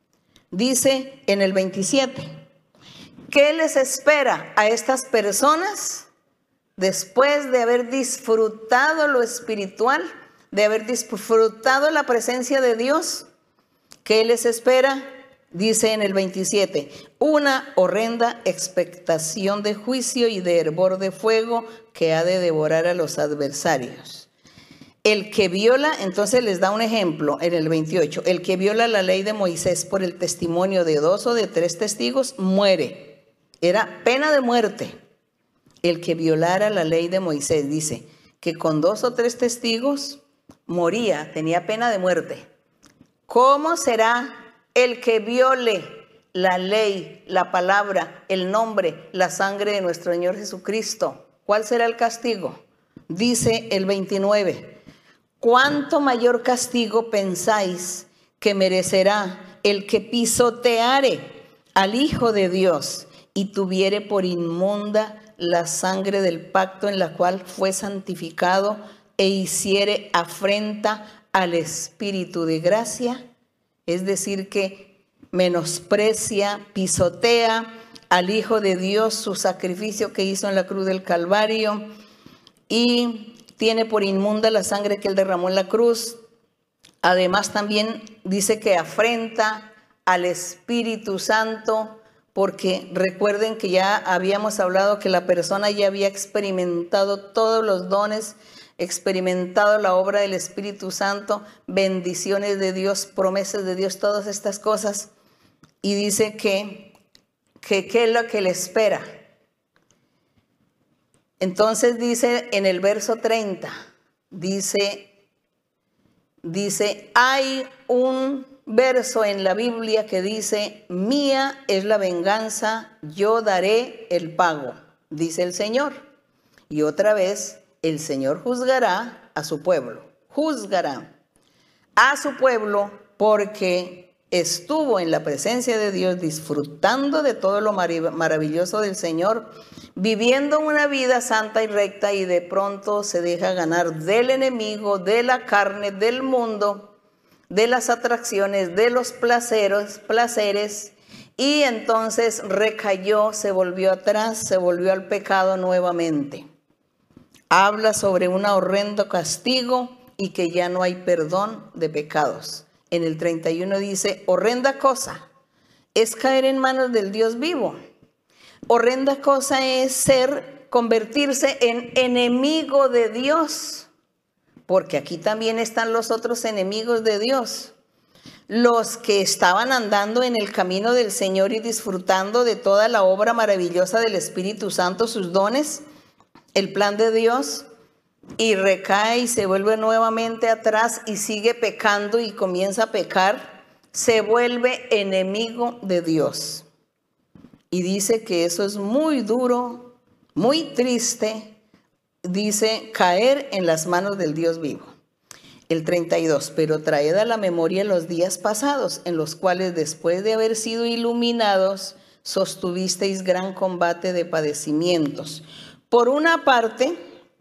Dice en el veintisiete, ¿qué les espera a estas personas después de haber disfrutado lo espiritual, de haber disfrutado la presencia de Dios? ¿Qué les espera? dice en el veintisiete, una horrenda expectación de juicio y de hervor de fuego que ha de devorar a los adversarios. El que viola, entonces les da un ejemplo en el veintiocho, el que viola la ley de Moisés por el testimonio de dos o de tres testigos muere. Era pena de muerte. El que violara la ley de Moisés, dice, que con dos o tres testigos moría, tenía pena de muerte. ¿Cómo será el que viole la ley, la palabra, el nombre, la sangre de nuestro Señor Jesucristo? ¿Cuál será el castigo? Dice el veintinueve, ¿cuánto mayor castigo pensáis que merecerá el que pisoteare al Hijo de Dios y tuviere por inmunda la sangre del pacto en la cual fue santificado e hiciere afrenta al Espíritu de gracia? Es decir, que menosprecia, pisotea al Hijo de Dios, su sacrificio que hizo en la cruz del Calvario, y tiene por inmunda la sangre que él derramó en la cruz. Además también dice que afrenta al Espíritu Santo, porque recuerden que ya habíamos hablado que la persona ya había experimentado todos los dones, experimentado la obra del Espíritu Santo, bendiciones de Dios, promesas de Dios, todas estas cosas. Y dice que, que qué es lo que le espera. Entonces dice en el verso treinta, dice, dice, hay un verso en la Biblia que dice, mía es la venganza, yo daré el pago, dice el Señor. Y otra vez, el Señor juzgará a su pueblo, juzgará a su pueblo porque estuvo en la presencia de Dios disfrutando de todo lo maravilloso del Señor, viviendo una vida santa y recta, y de pronto se deja ganar del enemigo, de la carne, del mundo, de las atracciones, de los placeres, placeres, y entonces recayó, se volvió atrás, se volvió al pecado nuevamente. Habla sobre un horrendo castigo y que ya no hay perdón de pecados. En el treinta y uno dice, horrenda cosa es caer en manos del Dios vivo. Horrenda cosa es ser, convertirse en enemigo de Dios, porque aquí también están los otros enemigos de Dios. Los que estaban andando en el camino del Señor y disfrutando de toda la obra maravillosa del Espíritu Santo, sus dones, el plan de Dios, y recae y se vuelve nuevamente atrás y sigue pecando y comienza a pecar, se vuelve enemigo de Dios. Y dice que eso es muy duro, muy triste, dice, caer en las manos del Dios vivo. El treinta y dos, pero traed a la memoria los días pasados, en los cuales después de haber sido iluminados, sostuvisteis gran combate de padecimientos. Por una parte,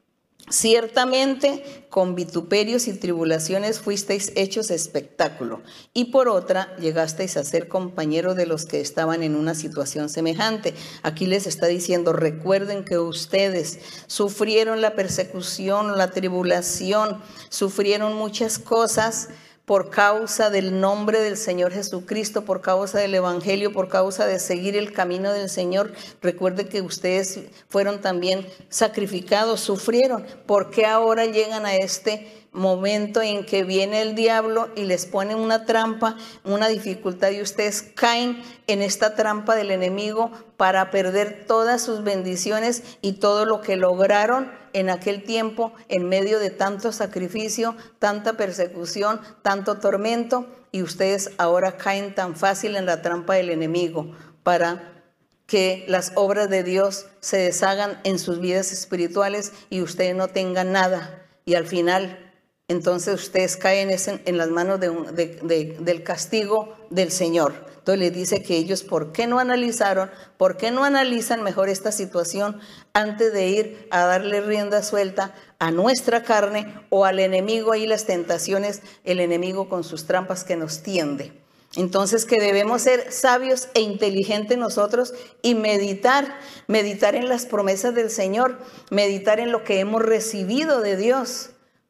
ciertamente con vituperios y tribulaciones fuisteis hechos espectáculo, y por otra llegasteis a ser compañeros de los que estaban en una situación semejante. Aquí les está diciendo, recuerden que ustedes sufrieron la persecución, la tribulación, sufrieron muchas cosas por causa del nombre del Señor Jesucristo, por causa del Evangelio, por causa de seguir el camino del Señor. Recuerde que ustedes fueron también sacrificados, sufrieron. ¿Por qué ahora llegan a este momento en que viene el diablo y les pone una trampa, una dificultad, y ustedes caen en esta trampa del enemigo para perder todas sus bendiciones y todo lo que lograron en aquel tiempo en medio de tanto sacrificio, tanta persecución, tanto tormento, y ustedes ahora caen tan fácil en la trampa del enemigo para que las obras de Dios se deshagan en sus vidas espirituales y ustedes no tengan nada, y al final entonces ustedes caen en las manos de un, de, de, del castigo del Señor. Entonces les dice que ellos, ¿por qué no analizaron? ¿Por qué no analizan mejor esta situación antes de ir a darle rienda suelta a nuestra carne o al enemigo, ahí las tentaciones, el enemigo con sus trampas que nos tiende? Entonces que debemos ser sabios e inteligentes nosotros y meditar, meditar en las promesas del Señor, meditar en lo que hemos recibido de Dios,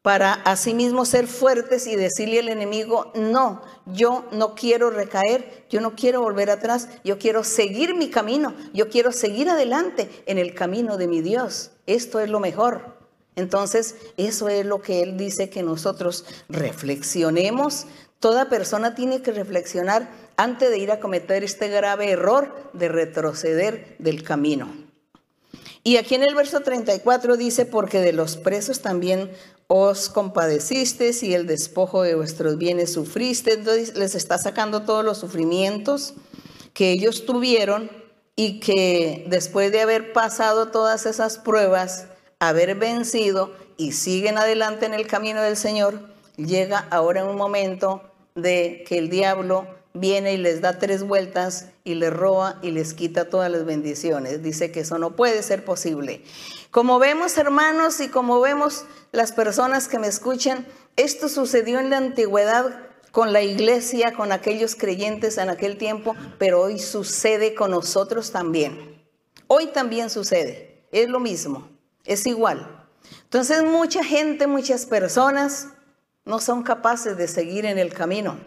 para asimismo ser fuertes y decirle al enemigo, no, yo no quiero recaer, yo no quiero volver atrás, yo quiero seguir mi camino, yo quiero seguir adelante en el camino de mi Dios. Esto es lo mejor. Entonces, eso es lo que Él dice que nosotros reflexionemos. Toda persona tiene que reflexionar antes de ir a cometer este grave error de retroceder del camino. Y aquí en el verso treinta y cuatro dice, porque de los presos también os compadecisteis y el despojo de vuestros bienes sufriste. Entonces les está sacando todos los sufrimientos que ellos tuvieron y que después de haber pasado todas esas pruebas, haber vencido y siguen adelante en el camino del Señor, llega ahora un momento de que el diablo viene y les da tres vueltas y les roba y les quita todas las bendiciones. Dice que eso no puede ser posible. Como vemos, hermanos, y como vemos las personas que me escuchan, esto sucedió en la antigüedad con la iglesia, con aquellos creyentes en aquel tiempo, pero hoy sucede con nosotros también. Hoy también sucede, es lo mismo, es igual. Entonces mucha gente, muchas personas no son capaces de seguir en el camino.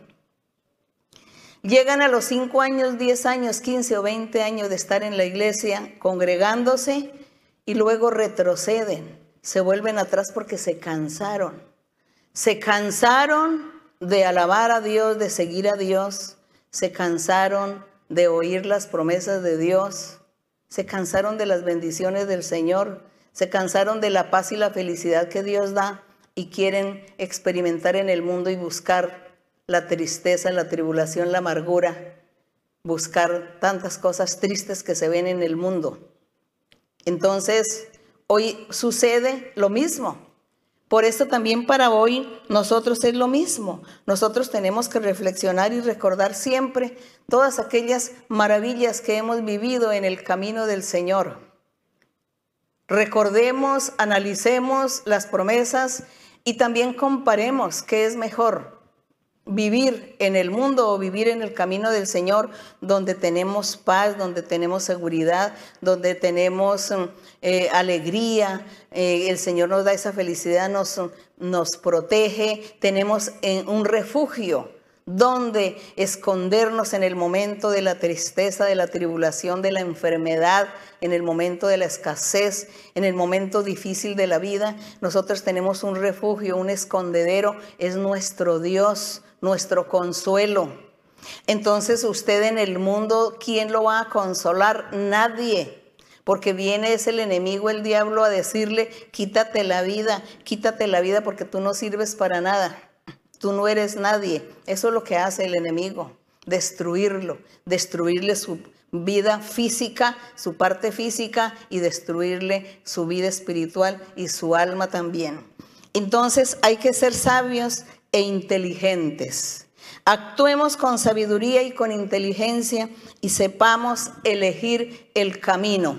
Llegan a los cinco años, diez años, quince o veinte años de estar en la iglesia, congregándose, y luego retroceden, se vuelven atrás porque se cansaron. Se cansaron de alabar a Dios, de seguir a Dios, se cansaron de oír las promesas de Dios, se cansaron de las bendiciones del Señor, se cansaron de la paz y la felicidad que Dios da y quieren experimentar en el mundo y buscar la tristeza, la tribulación, la amargura, buscar tantas cosas tristes que se ven en el mundo. Entonces, hoy sucede lo mismo. Por eso también para hoy nosotros es lo mismo. Nosotros tenemos que reflexionar y recordar siempre todas aquellas maravillas que hemos vivido en el camino del Señor. Recordemos, analicemos las promesas y también comparemos qué es mejor. Vivir en el mundo o vivir en el camino del Señor, donde tenemos paz, donde tenemos seguridad, donde tenemos eh, alegría, eh, el Señor nos da esa felicidad, nos, nos protege, tenemos eh, un refugio donde escondernos en el momento de la tristeza, de la tribulación, de la enfermedad, en el momento de la escasez, en el momento difícil de la vida. Nosotros tenemos un refugio, un escondedero, es nuestro Dios, nuestro consuelo. Entonces usted en el mundo, ¿quién lo va a consolar? Nadie. Porque viene es el enemigo, el diablo, a decirle, quítate la vida, quítate la vida porque tú no sirves para nada. Tú no eres nadie. Eso es lo que hace el enemigo, destruirlo, destruirle su vida física, su parte física y destruirle su vida espiritual y su alma también. Entonces hay que ser sabios e inteligentes. Actuemos con sabiduría y con inteligencia y sepamos elegir el camino.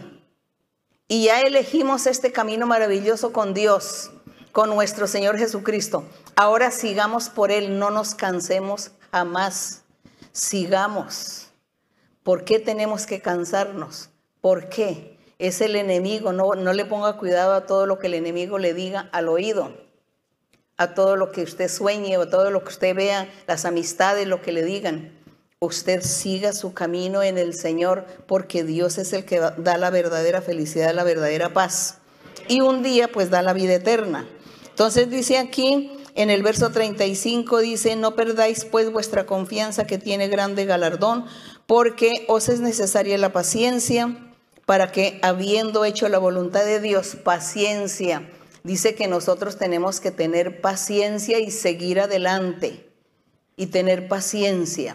Y ya elegimos este camino maravilloso con Dios, con nuestro Señor Jesucristo. Ahora sigamos por Él, no nos cansemos jamás. Sigamos. ¿Por qué tenemos que cansarnos? ¿Por qué? Es el enemigo, no, no le ponga cuidado a todo lo que el enemigo le diga al oído, a todo lo que usted sueñe o a todo lo que usted vea, las amistades, lo que le digan. Usted siga su camino en el Señor porque Dios es el que da la verdadera felicidad, la verdadera paz. Y un día pues da la vida eterna. Entonces dice aquí en el verso treinta y cinco, dice, no perdáis pues vuestra confianza que tiene grande galardón, porque os es necesaria la paciencia para que habiendo hecho la voluntad de Dios, paciencia. Dice que nosotros tenemos que tener paciencia y seguir adelante y tener paciencia.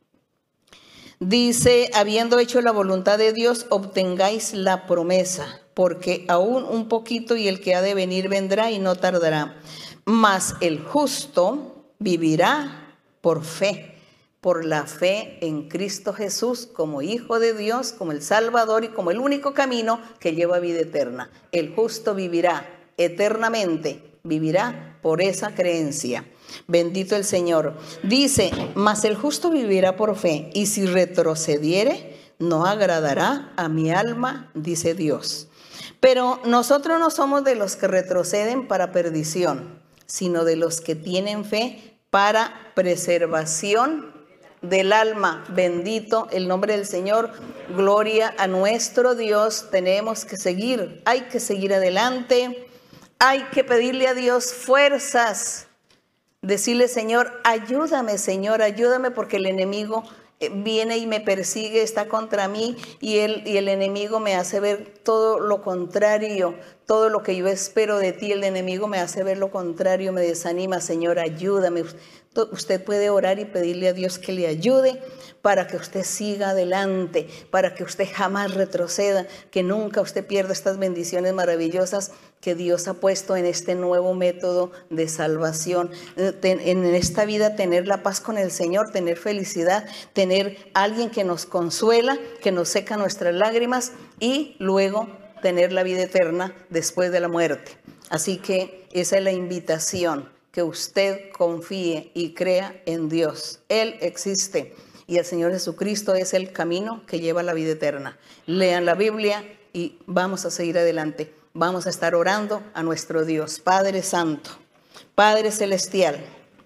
Dice, habiendo hecho la voluntad de Dios, obtengáis la promesa, porque aún un poquito y el que ha de venir vendrá y no tardará. Mas el justo vivirá por fe, por la fe en Cristo Jesús como Hijo de Dios, como el Salvador y como el único camino que lleva a vida eterna. El justo vivirá eternamente, vivirá por esa creencia. Bendito el Señor. Dice, mas el justo vivirá por fe, y si retrocediere, no agradará a mi alma, dice Dios. Pero nosotros no somos de los que retroceden para perdición. sino de los que tienen fe para preservación del alma. Bendito el nombre del Señor. Gloria a nuestro Dios. Tenemos que seguir, hay que seguir adelante. Hay que pedirle a Dios fuerzas. Decirle, Señor, ayúdame, Señor, ayúdame, porque el enemigo viene y me persigue, está contra mí, y el, y el enemigo me hace ver todo lo contrario, todo lo que yo espero de ti. El enemigo me hace ver lo contrario, me desanima. Señor, ayúdame. Usted puede orar y pedirle a Dios que le ayude para que usted siga adelante, para que usted jamás retroceda, que nunca usted pierda estas bendiciones maravillosas que Dios ha puesto en este nuevo método de salvación. En esta vida tener la paz con el Señor, tener felicidad, tener alguien que nos consuela, que nos seca nuestras lágrimas, y luego tener la vida eterna después de la muerte. Así que esa es la invitación, que usted confíe y crea en Dios. Él existe y el Señor Jesucristo es el camino que lleva a la vida eterna. Lean la Biblia y vamos a seguir adelante. Vamos a estar orando a nuestro Dios. Padre Santo, Padre Celestial,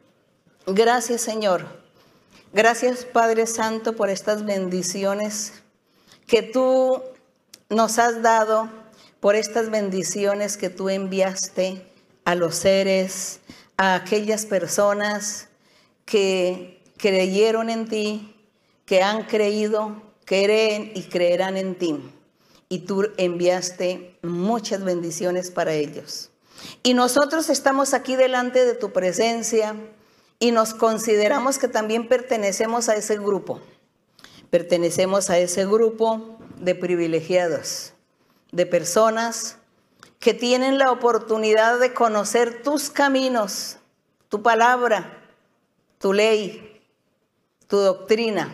gracias, Señor. Gracias, Padre Santo, por estas bendiciones que tú nos has dado, por estas bendiciones que tú enviaste a los seres, a aquellas personas que creyeron en ti, que han creído, creen y creerán en ti. Y tú enviaste muchas bendiciones para ellos. Y nosotros estamos aquí delante de tu presencia y nos consideramos que también pertenecemos a ese grupo. Pertenecemos a ese grupo de privilegiados, de personas que tienen la oportunidad de conocer tus caminos, tu palabra, tu ley, tu doctrina.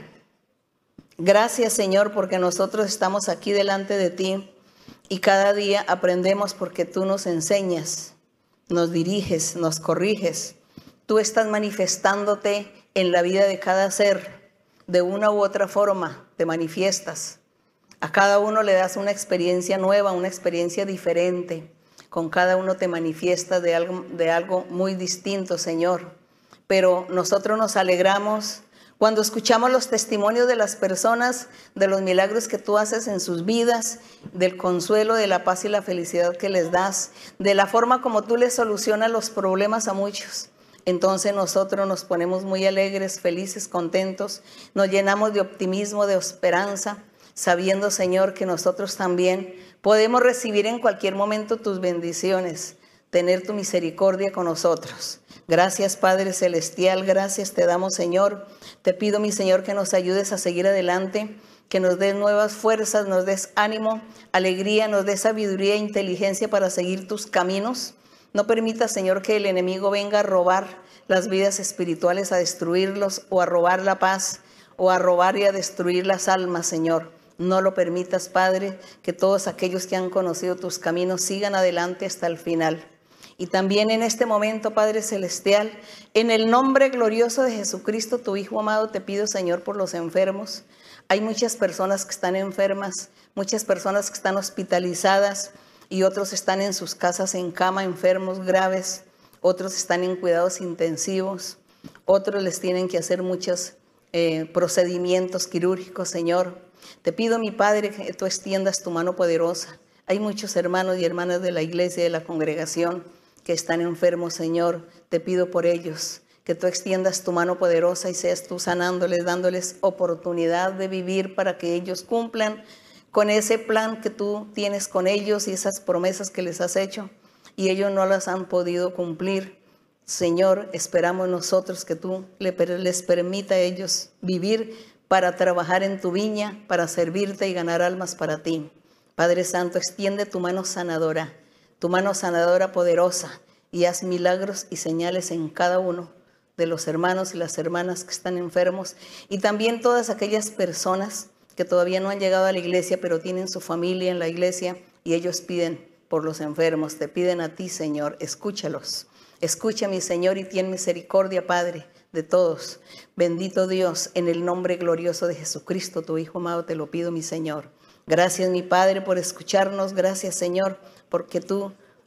Gracias, Señor, porque nosotros estamos aquí delante de ti y cada día aprendemos, porque tú nos enseñas, nos diriges, nos corriges. Tú estás manifestándote en la vida de cada ser, de una u otra forma te manifiestas. A cada uno le das una experiencia nueva, una experiencia diferente. Con cada uno te manifiestas de algo, de algo muy distinto, Señor. Pero nosotros nos alegramos cuando escuchamos los testimonios de las personas, de los milagros que tú haces en sus vidas, del consuelo, de la paz y la felicidad que les das, de la forma como tú les solucionas los problemas a muchos. Entonces nosotros nos ponemos muy alegres, felices, contentos, nos llenamos de optimismo, de esperanza, sabiendo, Señor, que nosotros también podemos recibir en cualquier momento tus bendiciones, tener tu misericordia con nosotros. Gracias, Padre Celestial, gracias te damos, Señor. Te pido, mi Señor, que nos ayudes a seguir adelante, que nos des nuevas fuerzas, nos des ánimo, alegría, nos des sabiduría e inteligencia para seguir tus caminos. No permita, Señor, que el enemigo venga a robar las vidas espirituales, a destruirlos, o a robar la paz, o a robar y a destruir las almas, Señor. No lo permitas, Padre, que todos aquellos que han conocido tus caminos sigan adelante hasta el final. Y también en este momento, Padre Celestial, en el nombre glorioso de Jesucristo, tu Hijo amado, te pido, Señor, por los enfermos. Hay muchas personas que están enfermas, muchas personas que están hospitalizadas, y otros están en sus casas en cama, enfermos graves. Otros están en cuidados intensivos. Otros les tienen que hacer muchos eh, procedimientos quirúrgicos, Señor. Te pido, mi Padre, que tú extiendas tu mano poderosa. Hay muchos hermanos y hermanas de la iglesia y de la congregación que están enfermos, Señor. Te pido por ellos, que tú extiendas tu mano poderosa y seas tú sanándoles, dándoles oportunidad de vivir para que ellos cumplan con ese plan que tú tienes con ellos y esas promesas que les has hecho, y ellos no las han podido cumplir. Señor, esperamos nosotros que tú les permita a ellos vivir para trabajar en tu viña, para servirte y ganar almas para ti. Padre Santo, extiende tu mano sanadora, tu mano sanadora poderosa, y haz milagros y señales en cada uno de los hermanos y las hermanas que están enfermos, y también todas aquellas personas que todavía no han llegado a la iglesia, pero tienen su familia en la iglesia, y ellos piden por los enfermos, te piden a ti, Señor, escúchalos. Escucha, mi Señor, y ten misericordia, Padre, de todos. Bendito Dios, en el nombre glorioso de Jesucristo, tu Hijo amado, te lo pido, mi Señor. Gracias, mi Padre, por escucharnos. Gracias, Señor, porque tú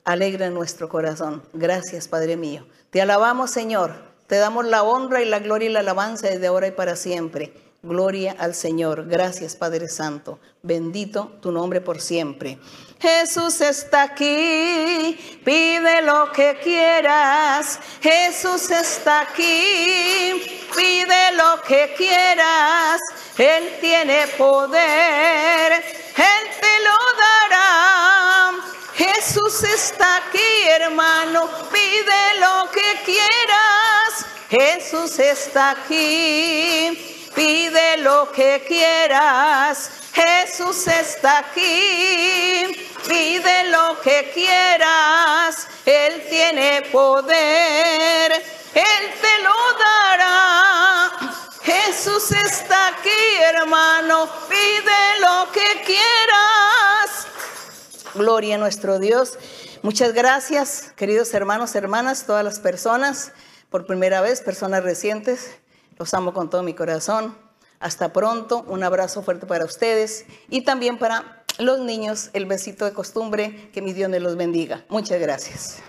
alegra nuestro corazón. Gracias, Padre mío. Te alabamos, Señor. Te damos la honra y la gloria y la alabanza desde ahora y para siempre. Gloria al Señor. Gracias, Padre Santo. Bendito tu nombre por siempre. Jesús está aquí, pide lo que quieras. Jesús está aquí, pide lo que quieras. Él tiene poder, Él te lo dará. Jesús está aquí, hermano, pide lo que quieras. Jesús está aquí. Pide lo que quieras, Jesús está aquí. Pide lo que quieras, Él tiene poder, Él te lo dará. Jesús está aquí, hermano, pide lo que quieras. Gloria a nuestro Dios. Muchas gracias, queridos hermanos, hermanas, todas las personas, por primera vez, personas recientes. Los amo con todo mi corazón. Hasta pronto. Un abrazo fuerte para ustedes. Y también para los niños, el besito de costumbre. Que mi Dios me los bendiga. Muchas gracias.